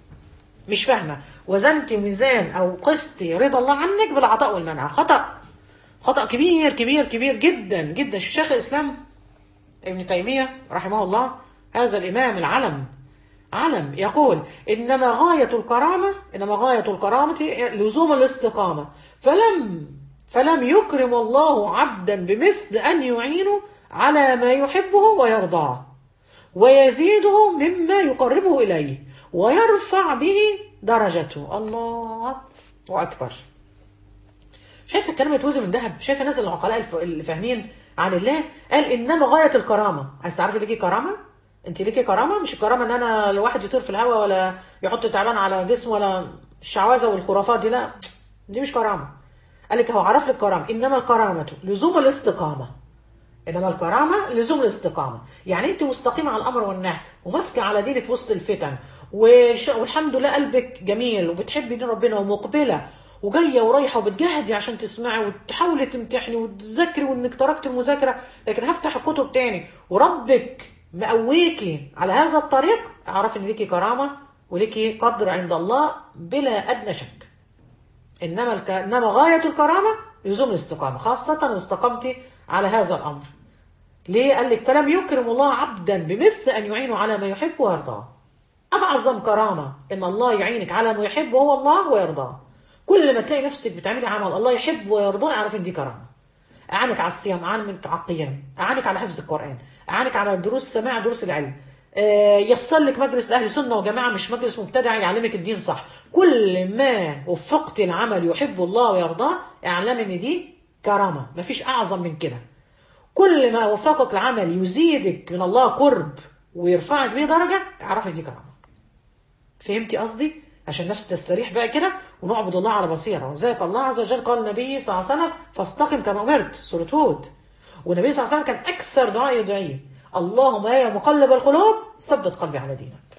مش فاهمه وزنتي ميزان او قستي رضا الله عنك بالعطاء والمنع. خطأ، خطأ كبير كبير كبير جدا جدا. شيخ الاسلام ابن تيميه رحمه الله، هذا الامام العلم علم، يقول انما غايه الكرامه انما غايه الكرامه لزوم الاستقامه، فلم فلم يكرم الله عبدا بمثل ان يعينه على ما يحبه ويرضاه ويزيده مما يقربه إليه ويرفع به درجته. الله أكبر. شايف الكلام يتوزن من ذهب؟ شايف الناس العقلاء اللي فاهمين عن الله؟ قال إنما غاية الكرامة. عايز تعرفي ليكي كرامة؟ أنت ليكي كرامة. مش الكرامة إن أنا الواحد يطير في الهواء ولا يحط تعبان على جسمه ولا الشعوذة والخرافات دي، لا دي مش كرامة. قال لك هو عرف لك كرامة، إنما الكرامة لزوم الاستقامة. انما الكرامه لزوم الاستقامه. يعني انت مستقيمه على الامر والنهي وماسكه على دينك في وسط الفتن، وش... والحمد لله قلبك جميل وبتحبي دين ربنا ومقبله وجايه ورايحه وبتجاهدي عشان تسمعي وتحاولي تمتحني وتذاكري وانك تركت المذاكره، لكن هفتح الكتب تاني وربك مقويكي على هذا الطريق، اعرفي ان ليكي كرامه وليكي قدر عند الله بلا ادنى شك. انما الك... انما غايه الكرامه لزوم الاستقامه، خاصه لو استقمتي على هذا الامر. ليه؟ قال لك فلم يكرم الله عبدا بمثل ان يعينه على ما يحب ويرضاه. أعظم كرامة إن الله يعينك على ما يحب وهو الله ويرضاه. كل ما تلاقي نفسك بتعملي عمل الله يحب ويرضاه اعرف إن دي كرامة. أعانك على الصيام، أعانك على القيام، أعانك على حفظ القرآن، أعانك على دروس سماع دروس العلم، آه، يسر لك مجلس أهل سنة وجماعة مش مجلس مبتدع يعلمك الدين صح. كل ما وفقت العمل يحب الله ويرضاه اعلم إن دي كرامة، مفيش أعظم من كده. كل ما وفقك العمل يزيدك من الله قرب ويرفعك بيه درجة اعرف إن دي كرامة. فهمتي قصدي؟ عشان النفس تستريح بقى كده ونعبد الله على بصيره. وذلك الله عز وجل قال النبي صلى الله عليه وسلم فاستقم كما امرت، سوره هود. والنبي صلى الله عليه وسلم كان اكثر دعاء يدعيه اللهم يا مقلب القلوب ثبت قلبي على دينك.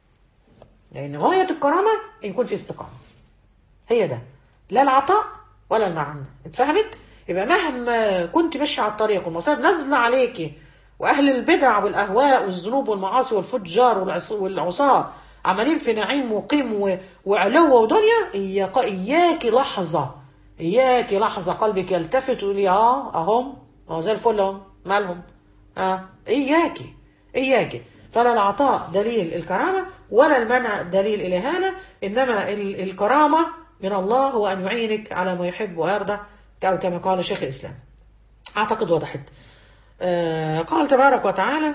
لان غايه الكرامه ان يكون في استقامه، هي ده، لا العطاء ولا المعنى. اتفهمت؟ يبقى مهما كنت ماشيه على الطريق والمصائب نازله عليكي واهل البدع والاهواء والذنوب والمعاصي والفجار والعصاه عمالين في نعيم وقيم وعلو ودنيا، إياك إياكي لحظة إياكي لحظة قلبك يلتفت ويقولي اه أهم اه زي الفل اهم مالهم اه إياكي إياكي. فلا العطاء دليل الكرامة ولا المنع دليل الإهانة، إنما الكرامة من الله هو أن يعينك على ما يحب ويرضى، أو كما قال شيخ الإسلام. أعتقد وضحت. آه قال تبارك وتعالى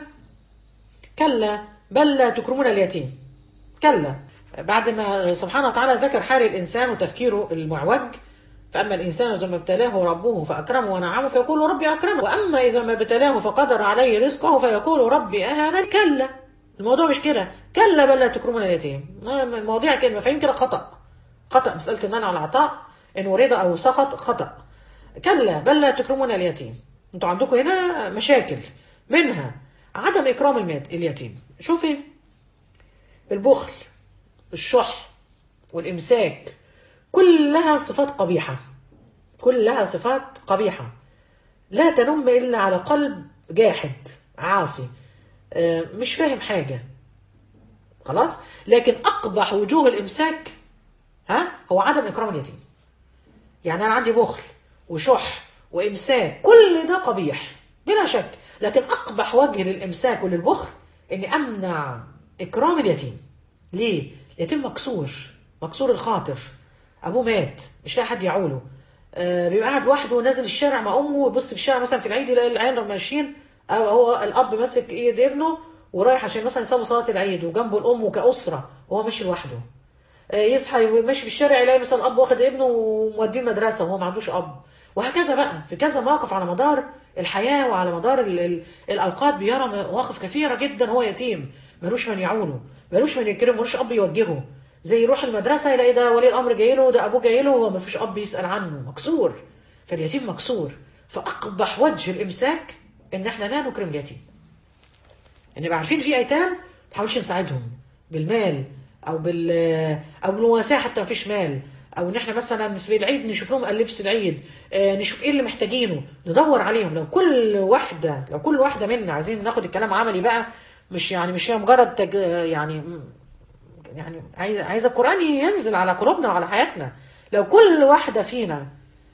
كلا بل لا تكرمون اليتيم. كلا، بعد ما سبحانه وتعالى ذكر حال الإنسان وتفكيره المعوج، فأما الإنسان إذا ما ابتلاه ربه فأكرمه ونعمه فيقول ربي أكرمه، وأما إذا ما ابتلاه فقدر عليه رزقه فيقول ربي أهانن. كلا، الموضوع مش كده. كلا بل لا تكرمون اليتيم. المواضيع كده مفاهيم كده خطأ خطأ مسألة المنع والعطاء إن ورد أو سقط خطأ. كلا بل لا تكرمون اليتيم. أنتوا عندكم هنا مشاكل، منها عدم إكرام اليتيم. شوفي، البخل، الشح، والإمساك كلها صفات قبيحة، كلها صفات قبيحة لا تنم إلا على قلب جاحد عاصي مش فاهم حاجة خلاص. لكن أقبح وجوه الإمساك ها هو عدم إكرام اليتيم. يعني أنا عندي بخل وشح وإمساك كل ده قبيح بلا شك، لكن أقبح وجه للإمساك وللبخل إني أمنع إكرام اليتيم. ليه؟ اليتيم مكسور، مكسور الخاطر، ابوه مات مش لاقي حد يعوله، آه بيبقى قاعد لوحده ونازل الشارع مع امه ويبص في الشارع مثلا في العيد يلاقي العيال ماشيين، او هو الاب ماسك ايد ابنه ورايح عشان مثلا يصلي صلاه العيد وجنبه الام كاسره وهو ماشي لوحده. آه يصحى ماشي في الشارع يلاقي مثلا الاب واخد ابنه وموديه المدرسه وهو ما عندوش اب، وهكذا بقى في كذا موقف على مدار الحياه وعلى مدار ال ال الاوقات بيرى مواقف كثيره جدا هو يتيم ملوش من يعوله، ملوش من يكرمه، ملوش اب يوجهه. زي يروح المدرسه يلاقي ده ولي الامر جاي له، ده ابوه جاي له وهو ما فيش اب يسال عنه، مكسور. فاليتيم مكسور. فاقبح وجه الامساك ان احنا لا نكرم اليتيم، ان نبقى عارفين في ايتام ما نحاولش نساعدهم بالمال او بال او بالمواساه حتى ما فيش مال، او ان احنا مثلا في العيد نشوف لهم لبس العيد، آه نشوف ايه اللي محتاجينه ندور عليهم. لو كل واحده لو كل واحده منا عايزين ناخد الكلام عملي بقى، مش يعني مش هي مجرد تج... يعني يعني عايز عايز القرآن ينزل على قلوبنا وعلى حياتنا. لو كل واحدة فينا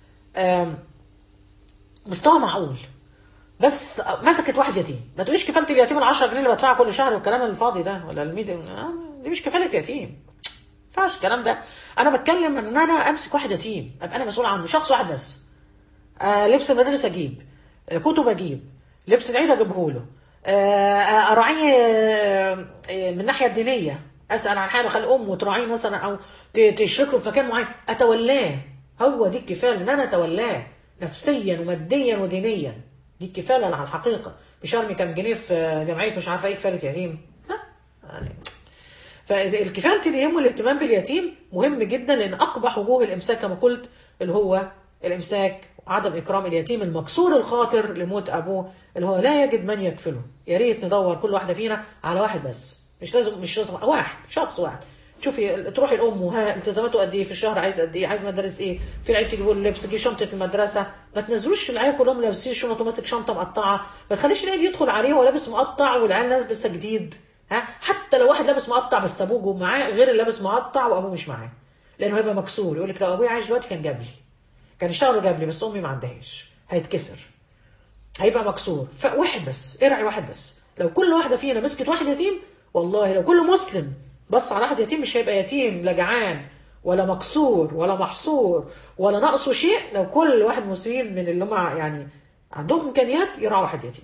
مستوى معقول بس مسكت واحد يتيم، ما تقوليش كفالة اليتيم العشرة جنيه اللي بدفعها كل شهر والكلام الفاضي ده ولا الميدي، دي مش كفالة يتيم، ما ينفعش الكلام ده. انا بتكلم ان انا امسك واحد يتيم ابقى انا مسؤول عنه، شخص واحد بس. آه لبس المدرسة اجيب، آه كتب اجيب، لبس العيد اجيبه له، آه اراعيه آه من الناحية الدينية، اسال عن حاجه خلي امه تراعيه مثلا او تشرك له في مكان معين اتولاه. هو دي الكفاله ان انا اتولاه نفسيا وماديا ودينيا، دي الكفاله على الحقيقه. مش ارمي كام جنيه في جمعيه مش عارفه ايه كفاله يتيم، لا يعني. فالكفاله اليتيم والاهتمام باليتيم مهم جدا، لان اقبح وجوه الامساك كما قلت اللي هو الامساك وعدم اكرام اليتيم المكسور الخاطر لموت ابوه اللي هو لا يجد من يكفله. يا ريت ندور كل واحده فينا على واحد بس، مش لازم مش لازم واحد، شخص واحد. شوفي تروحي الام ها التزاماته قد ايه في الشهر، عايز قد ايه، عايز مدارس ايه، في العيد تجيبوا اللبس، تجيب شنطه المدرسه. ما تنزلوش في العيال كلهم لابسين شنط وماسك شنطه مقطعه، ما تخليش العيد يدخل عليه وهو لابس مقطع والعيال لابسه جديد. ها حتى لو واحد لابس مقطع بس ابوه معاه غير اللي لابس مقطع وابوه مش معاه، لانه هيبقى مكسور. يقول لك لو ابويا عايش دلوقتي كان جاب لي، كان يشتغل جاب لي، بس امي ما عندهاش، هيتكسر، هيبقى مكسور. فواحد بس، ارعي واحد بس. لو كل واحده فينا مسكت واحد يتيم، والله لو كل مسلم بص على واحد يتيم مش هيبقى يتيم لا جعان ولا مكسور ولا محصور ولا ناقصه شيء لو كل واحد مسلمين من اللي هم يعني عندهم امكانيات يراعوا واحد يتيم.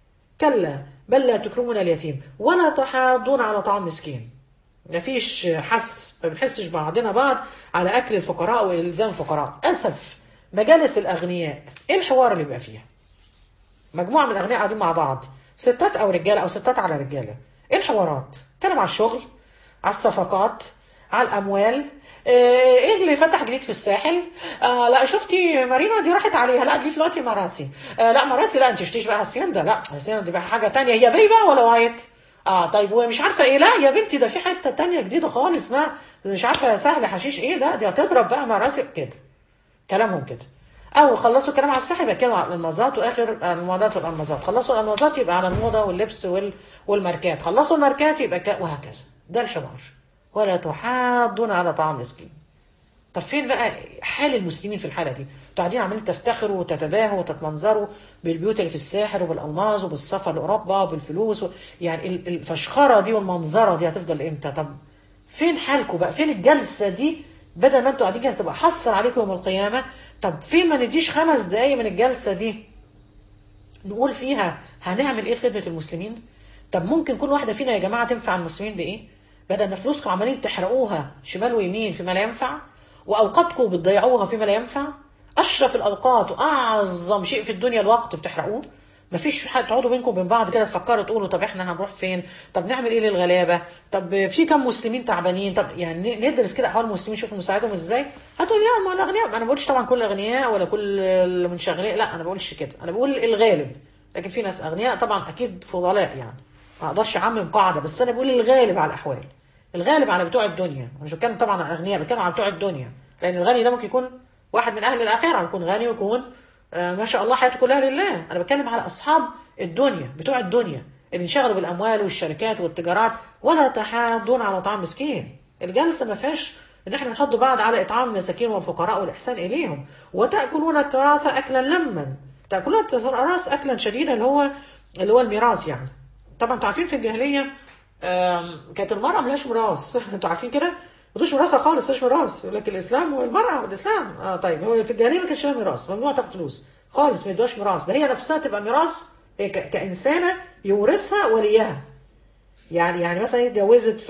كلا بل لا تكرمون اليتيم ولا تحاضون على طعام مسكين. مفيش حس، ما بنحسش بعضنا بعض على اكل الفقراء والزام الفقراء. اسف، مجالس الاغنياء ايه الحوار اللي بيبقى فيها؟ مجموعه من الاغنياء قاعدين مع بعض، ستات او رجاله او ستات على رجاله، ايه الحوارات؟ اتكلم على الشغل، على الصفقات، على الاموال، ايه اللي فتح جديد في الساحل؟ آه لا شفتي مارينا دي راحت عليها، لا دي دلوقتي مراسي، آه لا مراسي لا انت شفتيش بقى هاسيندا، لا هاسيندا دي بقى حاجه تانية، هي بي بقى ولا وايت؟ اه طيب ومش عارفه ايه، لا يا بنتي ده في حته تانية جديده خالص، ما مش عارفه سهل حشيش ايه ده، دي هتضرب بقى مراسي كده. كلامهم كده. اول خلصوا كلام على الساحل يبقى كلام على الالمازات، واخر الموضات والالمازات، خلصوا الالمازات يبقى على الموضه واللبس وال... والماركات، خلصوا الماركات يبقى ك... وهكذا. ده الحوار. ولا تحاضون على طعام مسكين. طب فين بقى حال المسلمين في الحاله دي؟ انتوا قاعدين عمالين تفتخروا وتتباهوا وتتمنظروا بالبيوت اللي في الساحل وبالالماظ وبالسفر لاوروبا وبالفلوس و... يعني الفشخره دي والمنظره دي هتفضل امتى؟ طب فين حالكم بقى؟ فين الجلسه دي؟ بدل ما انتوا قاعدين كده تبقى حصر عليكم يوم القيامه. طب فين ما نديش خمس دقايق من الجلسه دي نقول فيها هنعمل ايه لخدمه المسلمين؟ طب ممكن كل واحده فينا يا جماعه تنفع المسلمين بايه؟ بدل ما فلوسكم عمالين تحرقوها شمال ويمين فيما لا ينفع، واوقاتكم بتضيعوها فيما لا ينفع. اشرف الاوقات واعظم شيء في الدنيا الوقت بتحرقوه. مفيش حد تقعدوا بينكم وبين بعض كده تفكروا تقولوا طب احنا هنروح فين؟ طب نعمل ايه للغلابه؟ طب في كم مسلمين تعبانين؟ طب يعني ندرس كده احوال المسلمين نشوف نساعدهم ازاي؟ هتقول يا ما الاغنياء، انا ما بقولش طبعا كل الاغنياء ولا كل المنشغلين، لا انا ما بقولش كده، انا بقول الغالب. لكن في ناس اغنياء طبعا اكيد فضلاء، يعني ما اقدرش اعمم قاعده، بس انا بقول الغالب على الاحوال. الغالب على بتوع الدنيا، مش بتكلم طبعا عن الاغنياء، بتكلم على بتوع الدنيا. لان الغني ده ممكن يكون واحد من اهل الاخره، يكون غني ويكون آه ما شاء الله حياته كلها لله. انا بتكلم على اصحاب الدنيا، بتوع الدنيا اللي انشغلوا بالاموال والشركات والتجارات. ولا تحاضون على طعام مسكين. الجلسه ما فيهاش ان احنا نحض بعض على اطعام المساكين والفقراء والاحسان اليهم. وتاكلون التراث اكلا لما، تاكلون التراث اكلا شديدا، اللي هو اللي هو الميراث يعني. طبعا انتوا عارفين في الجاهليه كانت المرأة ملهاش ميراث. انتوا عارفين كده؟ ملوش ميراث خالص، ملوش ميراث. يقول لك الاسلام والمرأة والاسلام. اه طيب هو في الجاهلية ما كانش لها ميراث، ممنوع تاخد فلوس خالص، ما يدوهاش ميراث، ده هي نفسها تبقى ميراث، هي ك... كإنسانة يورثها وليها. يعني يعني مثلا اتجوزت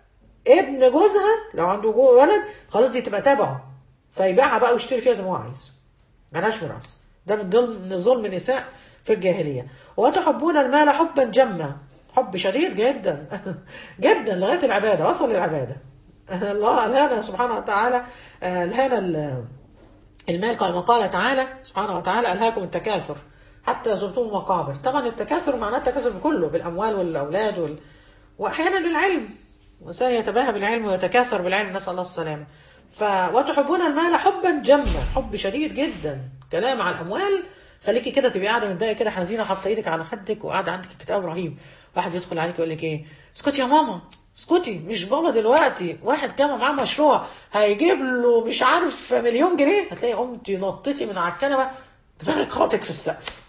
فابن جوزها لو عنده جو ولد خلاص دي تبقى تبعه، فيبيعها بقى ويشتري فيها زي ما هو عايز. ملهاش ميراث. ده من ضمن ظلم النساء في الجاهلية. وتحبون المال حبا جما، حب شديد جدا جدا لغايه العباده، وصل للعباده. الله الهانا سبحانه وتعالى، الهانا المال كما قال تعالى سبحانه وتعالى: الهاكم التكاثر حتى زرتم المقابر. طبعا التكاثر معناه التكاثر بكله، بالاموال والاولاد وال... واحيانا للعلم، الانسان يتباهى بالعلم ويتكاثر بالعلم، نسال الله السلامه. ف وتحبون المال حبا جما، حب شديد جدا. كلام على الاموال خليكي كده تبقي قاعده متضايقه كده حزينه، حاطه ايدك على خدك وقاعده عندك كتاب رهيب، واحد يدخل عليك يقول لك ايه؟ اسكتي يا ماما، اسكتي، مش بابا دلوقتي. واحد كان معاه مشروع هيجيب له مش عارف مليون جنيه، هتلاقي قمتي نطيتي من على الكنبه دماغك خبطت في السقف.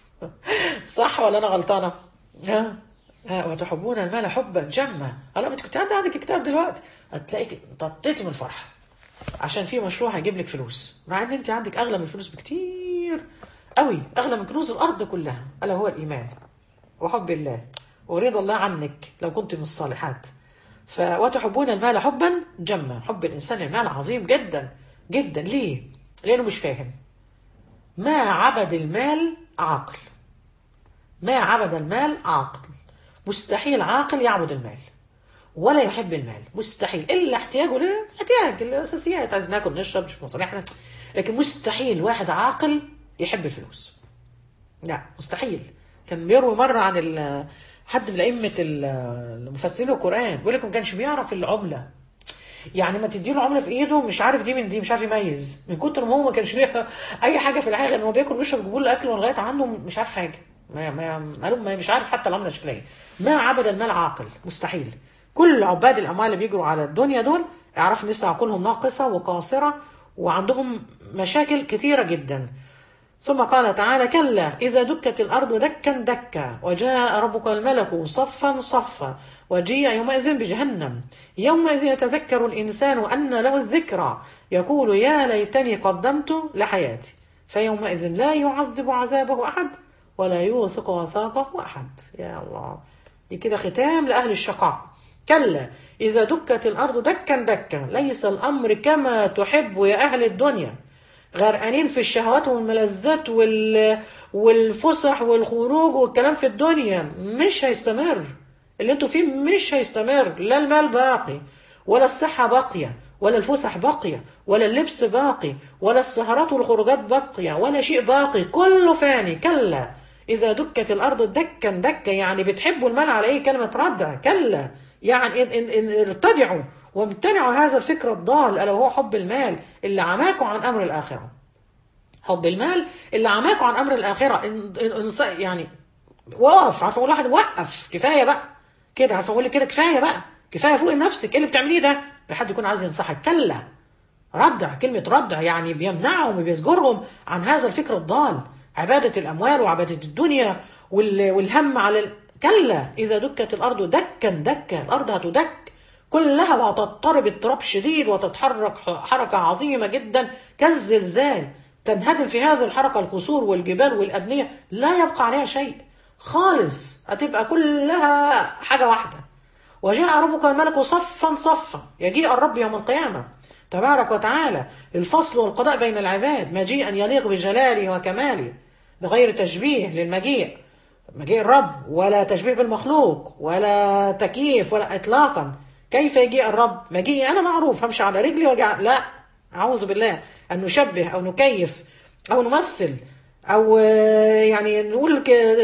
صح ولا انا غلطانه؟ ها ها وتحبون المال حبا جما. هلا انت كنت قاعده عندك كتاب دلوقتي هتلاقيك نطيتي من الفرحه عشان في مشروع هيجيب لك فلوس، مع ان انت عندك اغلى من الفلوس بكتير قوي، اغلى من كنوز الارض كلها، الا هو الايمان وحب الله ورضا الله عنك لو كنت من الصالحات. ف وتحبون المال حبا جما. حب الانسان للمال عظيم جدا جدا. ليه؟ لانه مش فاهم. ما عبد المال عاقل، ما عبد المال عاقل. مستحيل عاقل يعبد المال ولا يحب المال، مستحيل، الا احتياجه له، احتياج الاساسيات، عايز ناكل نشرب مش مصالحنا. لكن مستحيل واحد عاقل يحب الفلوس، لا مستحيل. كان بيروي مره عن حد من ائمه المفسرين القران بيقول لك ما كانش بيعرف العمله، يعني ما تدي له عمله في ايده مش عارف دي من دي، مش عارف يميز، من كتر ما هو ما كانش ليه اي حاجه في الحياه غير انه بياكل ويشرب يجيبوا له اكل لغايه عنده مش عارف حاجه، ما ما ما مش عارف حتى العمله شكلها ايه. ما عبد المال عاقل، مستحيل. كل عباد الاموال اللي بيجروا على الدنيا دول يعرفوا ان لسه عقولهم ناقصه وقاصره وعندهم مشاكل كثيره جدا. ثم قال تعالى: كلا إذا دكت الأرض دكا دكا وجاء ربك الملك صفا صفا وجيء يومئذ بجهنم يومئذ يتذكر الإنسان أن له الذكرى يقول يا ليتني قدمت لحياتي فيومئذ لا يعذب عذابه أحد ولا يوثق وثاقه أحد. يا الله، دي كده ختام لأهل الشقاء. كلا إذا دكت الأرض دكا دكا ليس الأمر كما تحب يا أهل الدنيا، غرقانين في الشهوات والملذات وال... والفسح والخروج والكلام في الدنيا، مش هيستمر. اللي انتوا فيه مش هيستمر، لا المال باقي ولا الصحة باقية ولا الفسح باقية ولا اللبس باقي ولا السهرات والخروجات باقية ولا شيء باقي، كله فاني. كلا إذا دكت الأرض دكا دكا، يعني بتحبوا المال على أي كلمة ردع. كلا يعني إن إن إن ارتدعوا وامتنعوا هذا الفكر الضال ألا وهو حب المال اللي عماكم عن أمر الآخرة. حب المال اللي عماكم عن أمر الآخرة. إن إن يعني وقف، عارفة أقول واحد وقف، كفاية بقى كده، عارفة أقول لك كده كفاية بقى، كفاية فوق نفسك، إيه اللي بتعمليه ده؟ حد يكون عايز ينصحك. كلا ردع، كلمة ردع يعني بيمنعهم وبيزجرهم عن هذا الفكر الضال، عبادة الأموال وعبادة الدنيا والهم على ال... كلا إذا دكت الأرض دكا دكا، الأرض هتدك كلها وهتضطرب اضطراب شديد وتتحرك حركة عظيمة جدا كالزلزال، تنهدم في هذه الحركة القصور والجبال والأبنية، لا يبقى عليها شيء خالص، هتبقى كلها حاجة واحدة. وجاء ربك الملك صفا صفا، يجيء الرب يوم القيامة تبارك وتعالى الفصل والقضاء بين العباد مجيئا يليق بجلاله وكماله، بغير تشبيه للمجيء، مجيء الرب ولا تشبيه بالمخلوق ولا تكييف ولا إطلاقا. كيف يجيء الرب؟ مجيئي أنا معروف، همشي على رجلي وجع، لا أعوذ بالله أن نشبه أو نكيف أو نمثل أو يعني نقول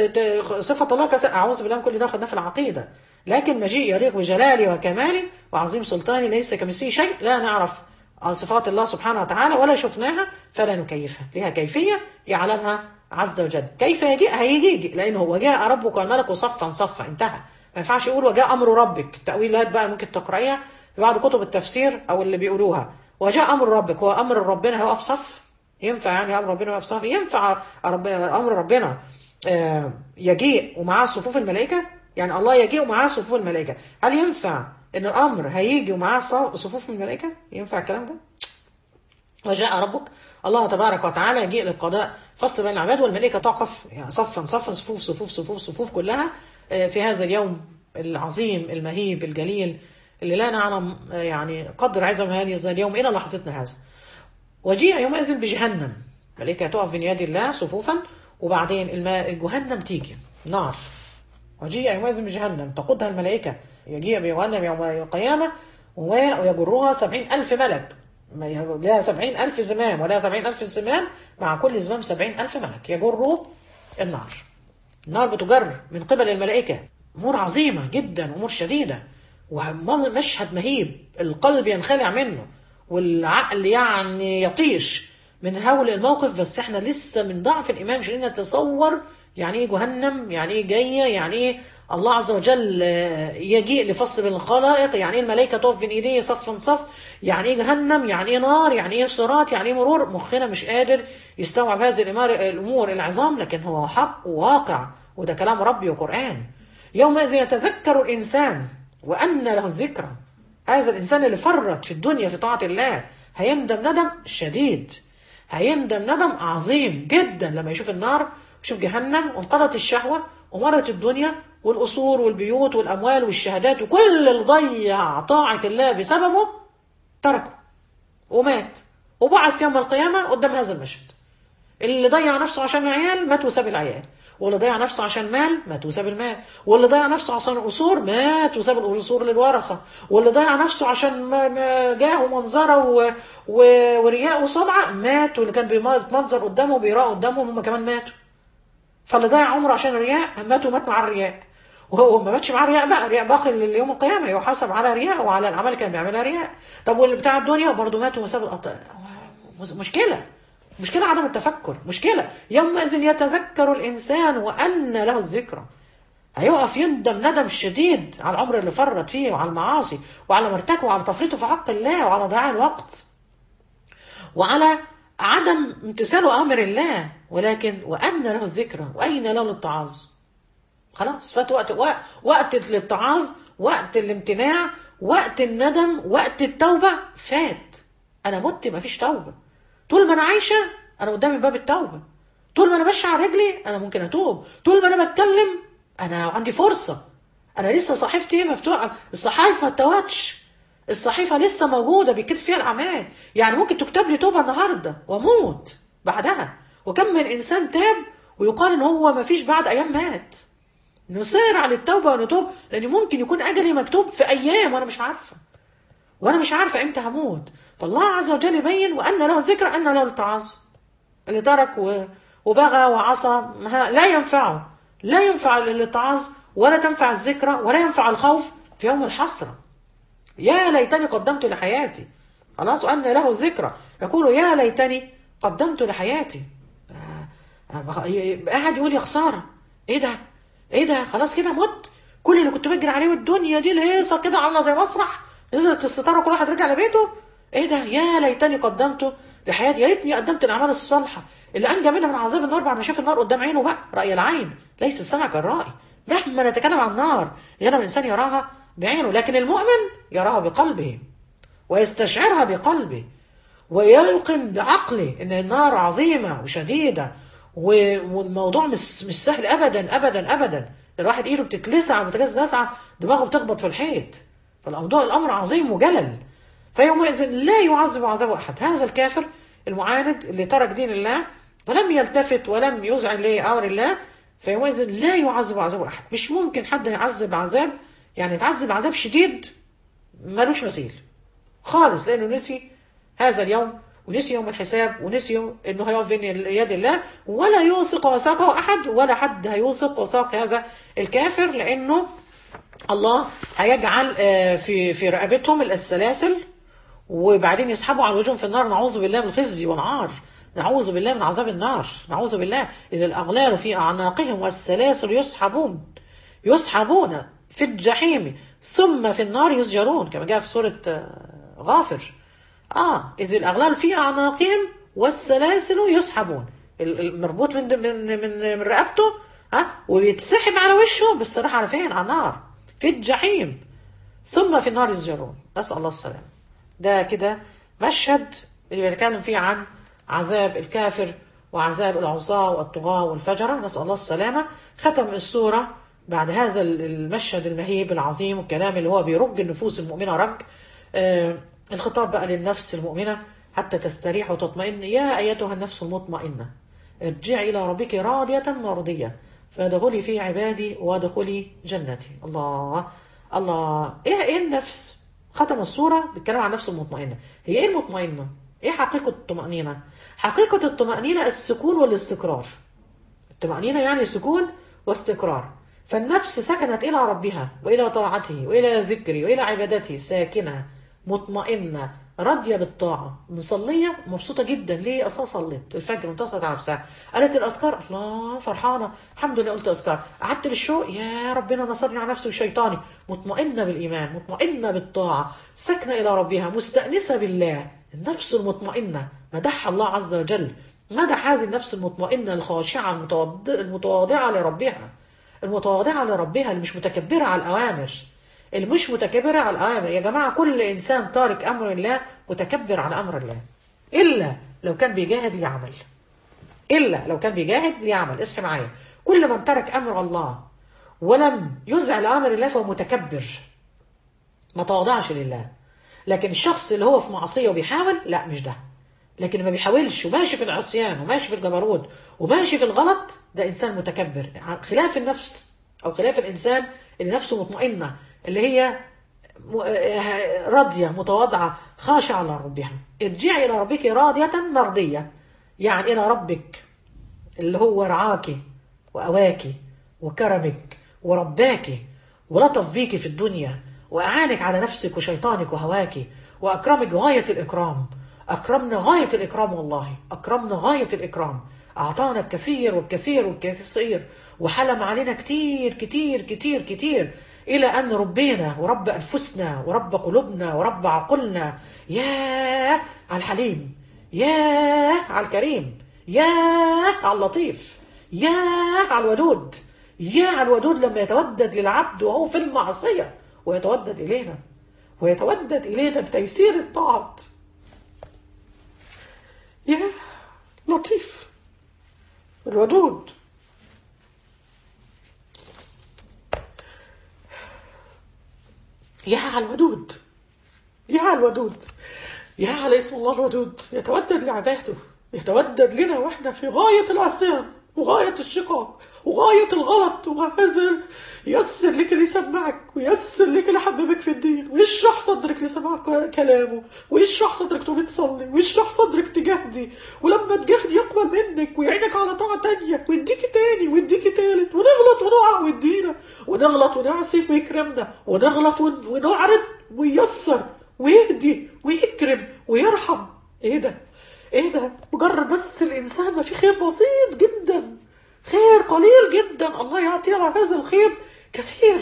صفة الله كس... أعوذ بالله من كل ده، خدناه في العقيدة. لكن مجيء يليق بجلالي وكمالي وعظيم سلطاني ليس كمثله شيء، لا نعرف صفات الله سبحانه وتعالى ولا شفناها فلا نكيفها، لها كيفية يعلمها عز وجل. كيف يجيء؟ هيجي يجي، لأنه وجاء ربك والملك صفا صفا، انتهى. ما ينفعش يقول وجاء أمر ربك، التأويلات بقى ممكن تقرأيها في بعض كتب التفسير أو اللي بيقولوها وجاء أمر ربك، هو أمر ربنا هيقف صف؟ ينفع يعني أمر ربنا يقف صف؟ ينفع أمر ربنا يجيء ومعاه صفوف الملائكة؟ يعني الله يجيء ومعاه صفوف الملائكة، هل ينفع ان الامر هيجي ومعاه صفوف من الملائكة؟ ينفع الكلام ده؟ وجاء ربك الله تبارك وتعالى يجيء للقضاء فصل بين العباد والملائكة تقف يعني صفا صفا، صفوف صفوف صفوف صفوف كلها في هذا اليوم العظيم المهيب الجليل اللي لا نعلم يعني قدر عظم هذا اليوم الى لحظتنا هذا. وجيء يومئذ بجهنم، الملائكة تقف بين يد الله صفوفا، وبعدين الماء الجهنم تيجي نار. وجيء يومئذ بجهنم تقودها الملائكة، يجيء بجهنم يوم القيامة ويجرها سبعين ألف ملك، لها سبعين ألف زمام ولها سبعين ألف زمام، مع كل زمام سبعين ألف ملك يجروا النار. النار بتجر من قبل الملائكة، أمور عظيمة جدا، أمور شديدة، ومشهد مهيب القلب ينخلع منه والعقل يعني يطيش من هول الموقف. بس احنا لسه من ضعف الإيمان مش قادرين نتصور يعني ايه جهنم، يعني ايه جايه، يعني ايه الله عز وجل يجيء لفصل بين الخلائق، يعني ايه الملائكه تقف بين ايديه صف صف، يعني ايه جهنم، يعني ايه نار، يعني ايه صراط، يعني ايه مرور. مخنا مش قادر يستوعب هذه الامور العظام، لكن هو حق وواقع، وده كلام ربي وقرآن. يومئذ يتذكر الانسان وان له الذكرى، هذا الانسان اللي فرط في الدنيا في طاعه الله هيندم ندم شديد، هيندم ندم عظيم جدا لما يشوف النار، شوف جهنم وانقضت الشهوة ومرت الدنيا والقصور والبيوت والأموال والشهادات، وكل اللي ضيع طاعة الله بسببه تركه ومات وبعث يوم القيامة قدام هذا المشهد. اللي ضيع نفسه عشان العيال مات وساب العيال، واللي ضيع نفسه عشان مال مات وساب المال، واللي ضيع نفسه عشان القصور مات وساب القصور للورثة، واللي ضيع نفسه عشان جاه ومنظره و... و... ورياء وسمعة مات، واللي كان بيمنظر قدامه بيراء قدامهم هم كمان ماتوا. فاللي ضيع عمره عشان الرياء مات ومات مع الرياء، وهو ما ماتش مع الرياء بقى، الرياء باقي ليوم القيامة يحاسب على رياء وعلى الأعمال اللي كان بيعملها رياء. طب واللي بتاع الدنيا برضه مات وساب القطع. مشكلة مشكلة عدم التفكر، مشكلة. يومئذ يتذكر الإنسان وأن له الذكرى، هيقف يندم ندم شديد على العمر اللي فرط فيه وعلى المعاصي وعلى مرتكبه وعلى تفريطه في حق الله وعلى ضياع الوقت وعلى عدم امتثال أمر الله. ولكن وأن له الذكرى، وأين له الاتعاظ؟ خلاص فات وقت وقت للاتعاظ وقت الامتناع، وقت الندم، وقت التوبة فات. أنا مت مفيش توبة. طول ما أنا عايشة أنا قدامي باب التوبة. طول ما أنا ماشية على رجلي أنا ممكن أتوب. طول ما أنا بتكلم أنا عندي فرصة. أنا لسه صحيفتي مفتوحة، الصحائف ما اتوتش، الصحيفة لسه موجودة بيكتب فيها الأعمال. يعني ممكن تكتب لي توبة النهاردة وأموت بعدها. وكم من إنسان تاب ويقال إن هو ما فيش بعد أيام مات. نصير على التوبة ونتوب، لأن ممكن يكون أجلي مكتوب في أيام وأنا مش عارفة، وأنا مش عارفة إمتى هموت. فالله عز وجل يبين وأن له ذكر أن له التعاظ. اللي ترك وبغى وعصى لا ينفعه، لا ينفع الاتعاظ ولا تنفع الذكرى ولا ينفع الخوف في يوم الحسرة. يا ليتني قدمت لحياتي. خلاص، وأن له ذكرى يقول يا ليتني قدمت لحياتي. قاعد يقول يا خسارة، ايه ده ايه ده، خلاص كده مت. كل اللي كنت بجري عليه والدنيا دي الهيصة كده عاملة زي مسرح، نزلت الستارة وكل واحد رجع لبيته. ايه ده، يا ليتني قدمت لحياتي، يا ريتني قدمت الاعمال الصالحة اللي انجى منها من عذاب النار بعد ما شاف النار قدام عينه. بقى رأي العين ليس السمع كالرأي. مهما نتكلم عن النار غير ما الانسان يراها بعينه، لكن المؤمن يراها بقلبه ويستشعرها بقلبه ويلقن بعقله ان النار عظيمة وشديدة، والموضوع مش مش سهل ابدا ابدا ابدا. الواحد ايده بتتلسع وبتجاز لسعة، دماغه بتخبط في الحيط. فالموضوع الامر عظيم وجلل. فيومئذ لا يعذب عذاب احد. هذا الكافر المعاند اللي ترك دين الله ولم يلتفت ولم يذعن لامر الله، فيومئذ لا يعذب عذاب احد. مش ممكن حد يعذب عذاب، يعني يتعذب عذاب شديد ملوش مثيل خالص، لانه نسي هذا اليوم ونسي يوم الحساب ونسي انه هيقف بين يد الله، ولا يوثق وثاقه احد، ولا حد هيوثق وثاق هذا الكافر، لانه الله هيجعل في في رقبتهم السلاسل وبعدين يسحبوا على وجوههم في النار. نعوذ بالله من الخزي والعار، نعوذ بالله من عذاب النار، نعوذ بالله. اذا الاغلال في اعناقهم والسلاسل يسحبون يسحبون في الجحيم ثم في النار يسجرون، كما جاء في سورة غافر. اه إذ الأغلال في أعناقهم والسلاسل يسحبون، المربوط من من من, من رقبته ها آه وبيتسحب على وشه بالصراحة على فين؟ على النار في الجحيم ثم في النار يسجرون. نسأل الله السلام. ده كده مشهد اللي بيتكلم فيه عن عذاب الكافر وعذاب العصاة والطغاة والفجرة. نسأل الله السلامة. ختم السورة بعد هذا المشهد المهيب العظيم والكلام اللي هو بيرج النفوس المؤمنة رج. آه الخطاب بقى للنفس المؤمنة حتى تستريح وتطمئن. يا أيتها النفس المطمئنة ارجعي إلى ربك راضية مرضية فادخلي في عبادي وادخلي جنتي. الله الله. إيه إيه النفس؟ ختم السورة بالكلام عن النفس المطمئنة. هي إيه المطمئنة؟ إيه حقيقة الطمأنينة؟ حقيقة الطمأنينة السكون والاستقرار. الطمأنينة يعني سكون واستقرار. فالنفس سكنت إلى ربها وإلى طاعته وإلى ذكره وإلى عبادته، ساكنة مطمئنة راضية بالطاعة، مصلية مبسوطة جدا. ليه؟ أصلا صليت الفجر وانتصرت على نفسها، قالت الأذكار الله فرحانة الحمد لله قلت أذكار، قعدت بالشوق يا ربنا نصرني على نفسي وشيطاني. مطمئنة بالإيمان، مطمئنة بالطاعة، ساكنة إلى ربها، مستأنسة بالله. النفس المطمئنة مدح الله عز وجل، مدح هذه النفس المطمئنة الخاشعة المتواضعة لربها، المتواضعة لربها اللي مش متكبرة على الأوامر، اللي مش متكبرة على الأوامر. يا جماعة كل إنسان تارك أمر الله متكبر على أمر الله، إلا لو كان بيجاهد ليعمل، إلا لو كان بيجاهد ليعمل. اصحي معايا، كل من ترك أمر الله ولم يزع لأمر الله فهو متكبر، ما تواضعش لله. لكن الشخص اللي هو في معصية وبيحاول، لا مش ده. لكن ما بيحاولش وماشي في العصيان وماشي في الجبروت وماشي في الغلط، ده إنسان متكبر. خلاف النفس أو خلاف الإنسان اللي نفسه مطمئنة، اللي هي راضية متواضعة خاشعة على ربها. ارجعي إلى ربك راضية مرضية، يعني إلى ربك اللي هو رعاكي وأواكي وكرمك ورباكي ولطف بيكي في الدنيا وأعانك على نفسك وشيطانك وهواكي وأكرمك غاية الإكرام. أكرمنا غاية الإكرام، والله أكرمنا غاية الإكرام. أعطانا الكثير والكثير والكثير وحلم علينا كتير كتير كتير كتير، إلى أن ربينا ورب أنفسنا ورب قلوبنا ورب عقلنا. ياه على الحليم، ياه على الكريم، ياه على اللطيف، ياه على الودود، ياه على الودود لما يتودد للعبد وهو في المعصية ويتودد إلينا ويتودد إلينا بتيسير الطاعات. يا لطيف الودود. يا على الودود، يا على الودود، يا على اسم الله الودود. يتودد لعباده، يتودد لنا واحنا في غاية العصيان وغاية الشقاق وغاية الغلط، وهذا ييسر لك اللي يسمعك وييسر لك اللي يحببك في الدين ويشرح صدرك لسماع كلامه ويشرح صدرك تقومي تصلي ويشرح صدرك تجاهدي، ولما تجاهدي يقبل منك ويعينك على طاعة تانية ويديكي تاني ويديكي تالت، ونغلط ونقع ويدينا، ونغلط ونعصي ويكرمنا، ونغلط ونعرض وييسر ويهدي ويكرم ويرحم. ايه ده؟ ايه ده؟ مجرد بس الانسان ما في خير بسيط جدا، خير قليل جدا، الله يعطيه على هذا الخير كثير،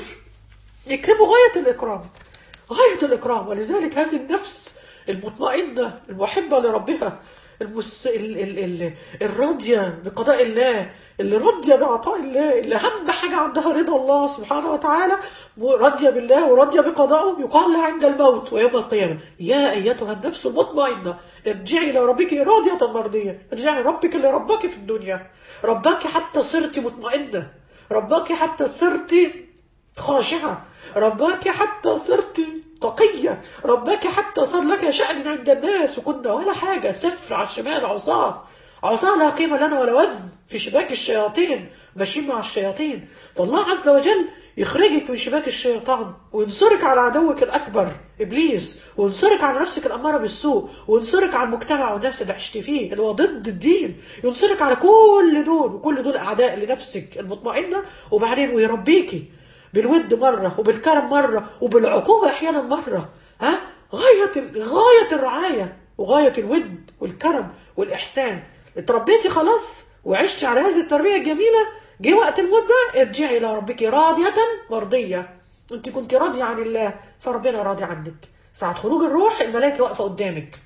يكرمه غاية الإكرام، غاية الإكرام. ولذلك هذه النفس المطمئنة المحبة لربها، المس... ال... ال... ال... الراضية بقضاء الله، اللي راضية بعطاء الله، اللي أهم حاجة عندها رضا الله سبحانه وتعالى، راضية بالله وراضية بقضائه، يقال لها عند الموت ويوم القيامة: يا أيتها النفس المطمئنة ارجعي إلى ربك راضية مرضية. ارجعي لربك اللي رباكي في الدنيا، رباكي حتى صرتي مطمئنة، رباكي حتى صرتي خاشعة، رباكي حتى صرتي تقية، رباكي حتى صار لك شأن عند الناس وكنا ولا حاجة، صفر على الشمال، عصاه عصاه لا قيمة لنا ولا وزن في شباك الشياطين، ماشيين مع الشياطين. فالله عز وجل يخرجك من شباك الشيطان وينصرك على عدوك الأكبر إبليس، وينصرك على نفسك الأمارة بالسوء، وينصرك على المجتمع والناس اللي عشت فيه اللي هو ضد الدين، ينصرك على كل دول، وكل دول أعداء لنفسك المطمئنة. وبعدين ويربيكي بالود مرة وبالكرم مرة وبالعقوبة أحيانا مرة. ها غاية غاية الرعاية وغاية الود والكرم والإحسان. اتربيتي خلاص وعشتي على هذه التربية الجميلة، جه وقت الموت بقى ارجعي إلى ربك راضية مرضية. انت كنت راضية عن الله فربنا راضي عنك. ساعة خروج الروح الملائكة واقفة قدامك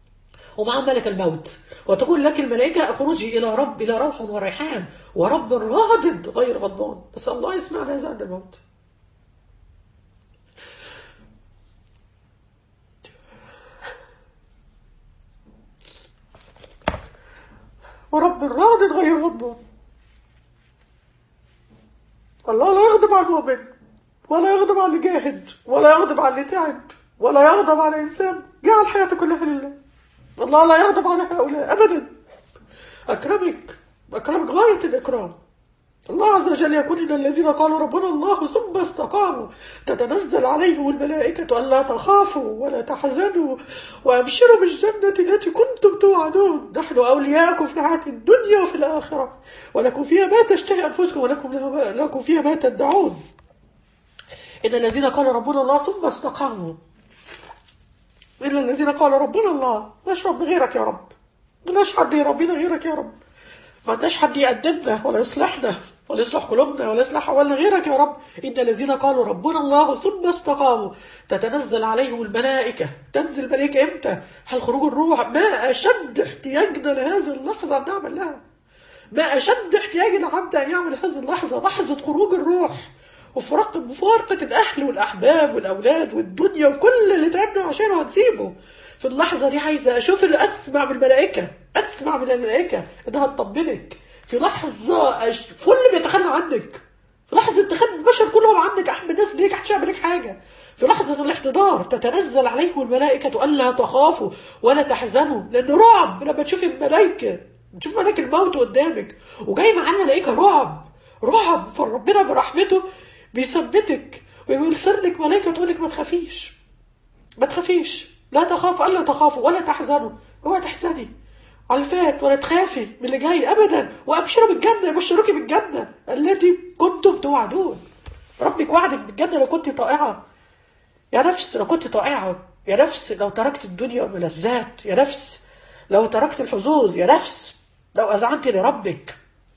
ومعهم ملك الموت، وتقول لك الملائكة اخرجي إلى رب إلى روح وريحان ورب راض غير غضبان. بس الله يسمعنا هذا عند الموت. ورب راض غير غضبان. الله لا يغضب على المؤمن، ولا يغضب على اللي جاهد، ولا يغضب على اللي تعب، ولا يغضب على إنسان جعل حياته كلها لله. الله لا يغضب على هؤلاء أبدا. أكرمك أكرمك غاية الإكرام. الله عز وجل يقول: إن الذين قالوا ربنا الله ثم استقاموا تتنزل عليهم الملائكة ألا تخافوا ولا تحزنوا وأبشروا بالجنة التي كنتم توعدون، نحن أولياءكم في الحياة الدنيا وفي الآخرة ولكم فيها ما تشتهي أنفسكم ولكم لكم فيها ما تدعون. إن الذين قالوا ربنا الله ثم استقاموا، إن الذين قالوا ربنا الله، نشرب غيرك يا رب، ملناش حد يربينا غيرك يا رب، ما عندناش حد يقدمنا ولا يصلحنا ولا يصلح قلوبنا ولا يصلح أولنا غيرك يا رب. إن الذين قالوا ربنا الله ثم استقاموا تتنزل عليهم الملائكة. تنزل الملائكة إمتى؟ حال خروج الروح. ما أشد احتياجنا لهذه اللحظة أن نعمل لها، ما أشد احتياج العبد أن يعمل هذه اللحظة، لحظة خروج الروح وفرق مفارقة الأهل والأحباب والأولاد والدنيا وكل اللي تعبنا عشانه هنسيبه. في اللحظة دي عايزة أشوف اللي أسمع من الملائكة، أسمع من الملائكة إنها تطمنك. في لحظة أش... كل بيتخلى عنك، في لحظة تخلى البشر كلهم عنك، أحب الناس ليك محدش يعمل لك حاجة. في لحظة الاحتضار تتنزل عليكم الملائكة ألا تخافوا ولا تحزنوا، لأن رعب لما تشوفي الملائكة، تشوف ملك الموت قدامك وجاي معاه الملائكة، رعب رعب. فربنا برحمته بيثبتك ويرسل لك ملائكة تقول لك ما تخافيش، ما تخافيش، لا تخاف ألا تخافوا ولا تحزنوا. اوعي تحزني على الفات ولا تخافي من اللي جاي أبدا، وأبشروا بالجنة، يبشروكي بالجنة التي كنتم توعدون. ربك وعدك بالجنة لو كنت طائعة يا نفس، لو كنت طائعة يا نفس، لو تركت الدنيا والملذات يا نفس، لو تركت الحظوظ يا نفس، لو أذعنت لربك.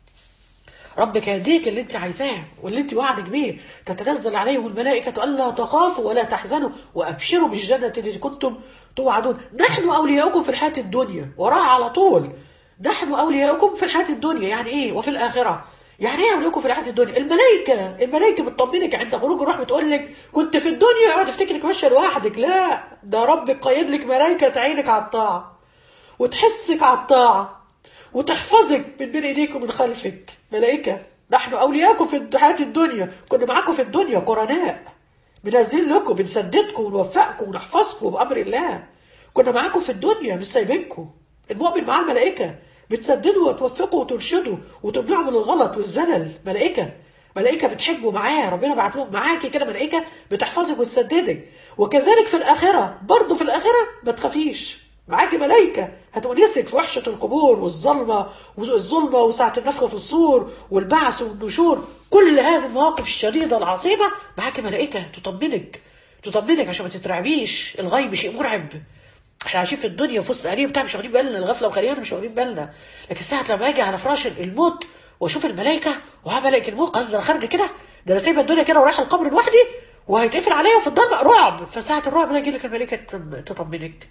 ربك يهديك اللي انت عايزاه واللي انت وعدك بيه. تتنزل عليهم الملائكة ألا تخافوا ولا تحزنوا وأبشروا بالجنة التي كنتم توعدون. نحن أولياؤكم في الحياة الدنيا، وراها على طول نحن أولياؤكم في الحياة الدنيا. يعني إيه؟ وفي الآخرة يعني ايه املكه في الحياه الدنيا؟ الملائكه الملائكه بتطمنك عند خروج الروح، بتقول لك كنت في الدنيا اوعى تفتكرك ماشيه لوحدك، لا ده ربك قيد لك ملائكه تعينك على الطاعه وتحسك على الطاعه وتحفظك من بين ايديك ومن خلفك. ملائكه نحن اولياءكم في الحياه الدنيا، كنا معاكم في الدنيا قرناء، بننزل لكم بنسددكم ونوفقكم ونحفظكم بامر الله. كنا معاكم في الدنيا مش سايبينكم. المؤمن مع الملائكه بتسددوا وتوفقوا وترشدوا وتمنعوا من الغلط والزلل. ملائكه ملائكه بتحبوا معاه، ربنا بعت لهم معاكي كده ملائكه بتحفظك وتسددك. وكذلك في الاخره، برضه في الاخره ما تخافيش، معاكي ملائكه هتونسك في وحشه القبور والظلمه والظلمه وساعه النفخ في الصور والبعث والنشور، كل هذه المواقف الشديده العصيبه معاكي ملائكه تطمنك تطمنك عشان ما تترعبيش. الغيب شيء مرعب، احنا عايشين في الدنيا في وسط قريب بتاع مش واخدين بالنا، الغفله مخلينا مش واخدين بالنا. لكن ساعه لما اجي على فراش الموت واشوف الملائكه وها ملائكه الموت، قصدي انا خارجه كده، ده انا سايبه الدنيا كده ورايحه القبر لوحدي وهيتقفل عليا في الضلمه، رعب. فساعه الرعب ده يجي لك الملائكه تطمنك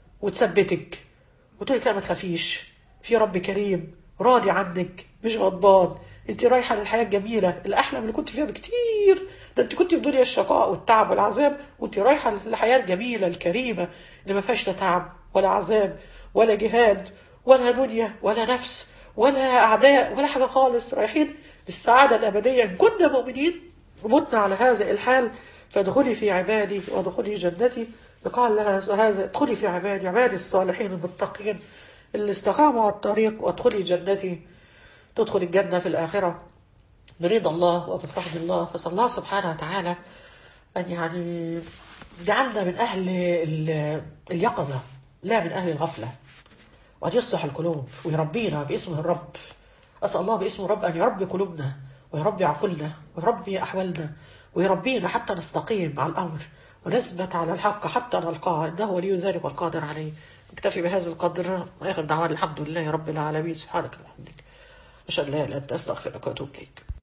وتثبتك وتقول لك لا ما تخافيش، في رب كريم راضي عنك مش غضبان، انت رايحه للحياه الجميله الاحلى من اللي كنت فيها بكتير. ده انت كنت في دنيا الشقاء والتعب والعذاب، وانت رايحه للحياه الجميله الكريمه اللي ما فيهاش لا تعب ولا عذاب ولا جهاد ولا دنيا ولا نفس ولا اعداء ولا حاجه خالص. رايحين للسعاده الابديه ان كنا مؤمنين ومتنا على هذا الحال. فادخلي في عبادي وادخلي جنتي. قال لها هذا ادخلي في عبادي، عبادي الصالحين المتقين اللي استقاموا على الطريق، وادخلي جنتي، تدخل الجنة في الآخرة برضا الله وبفضل الله. فصلى الله سبحانه وتعالى أن يعني جعلنا من أهل اليقظة لا من أهل الغفلة، وأن يصلح القلوب ويربينا باسمه الرب. أسأل الله باسمه الرب أن يربي قلوبنا ويربي عقولنا ويربي أحوالنا ويربينا حتى نستقيم على الأمر ونثبت على الحق حتى نلقاه، إنه ولي ذلك والقادر عليه. نكتفي بهذا القدر وآخر دعوانا الحمد لله رب العالمين. سبحانك وبحمدك أشهد أن لا إله إلا أنت أستغفرك وأتوب إليك.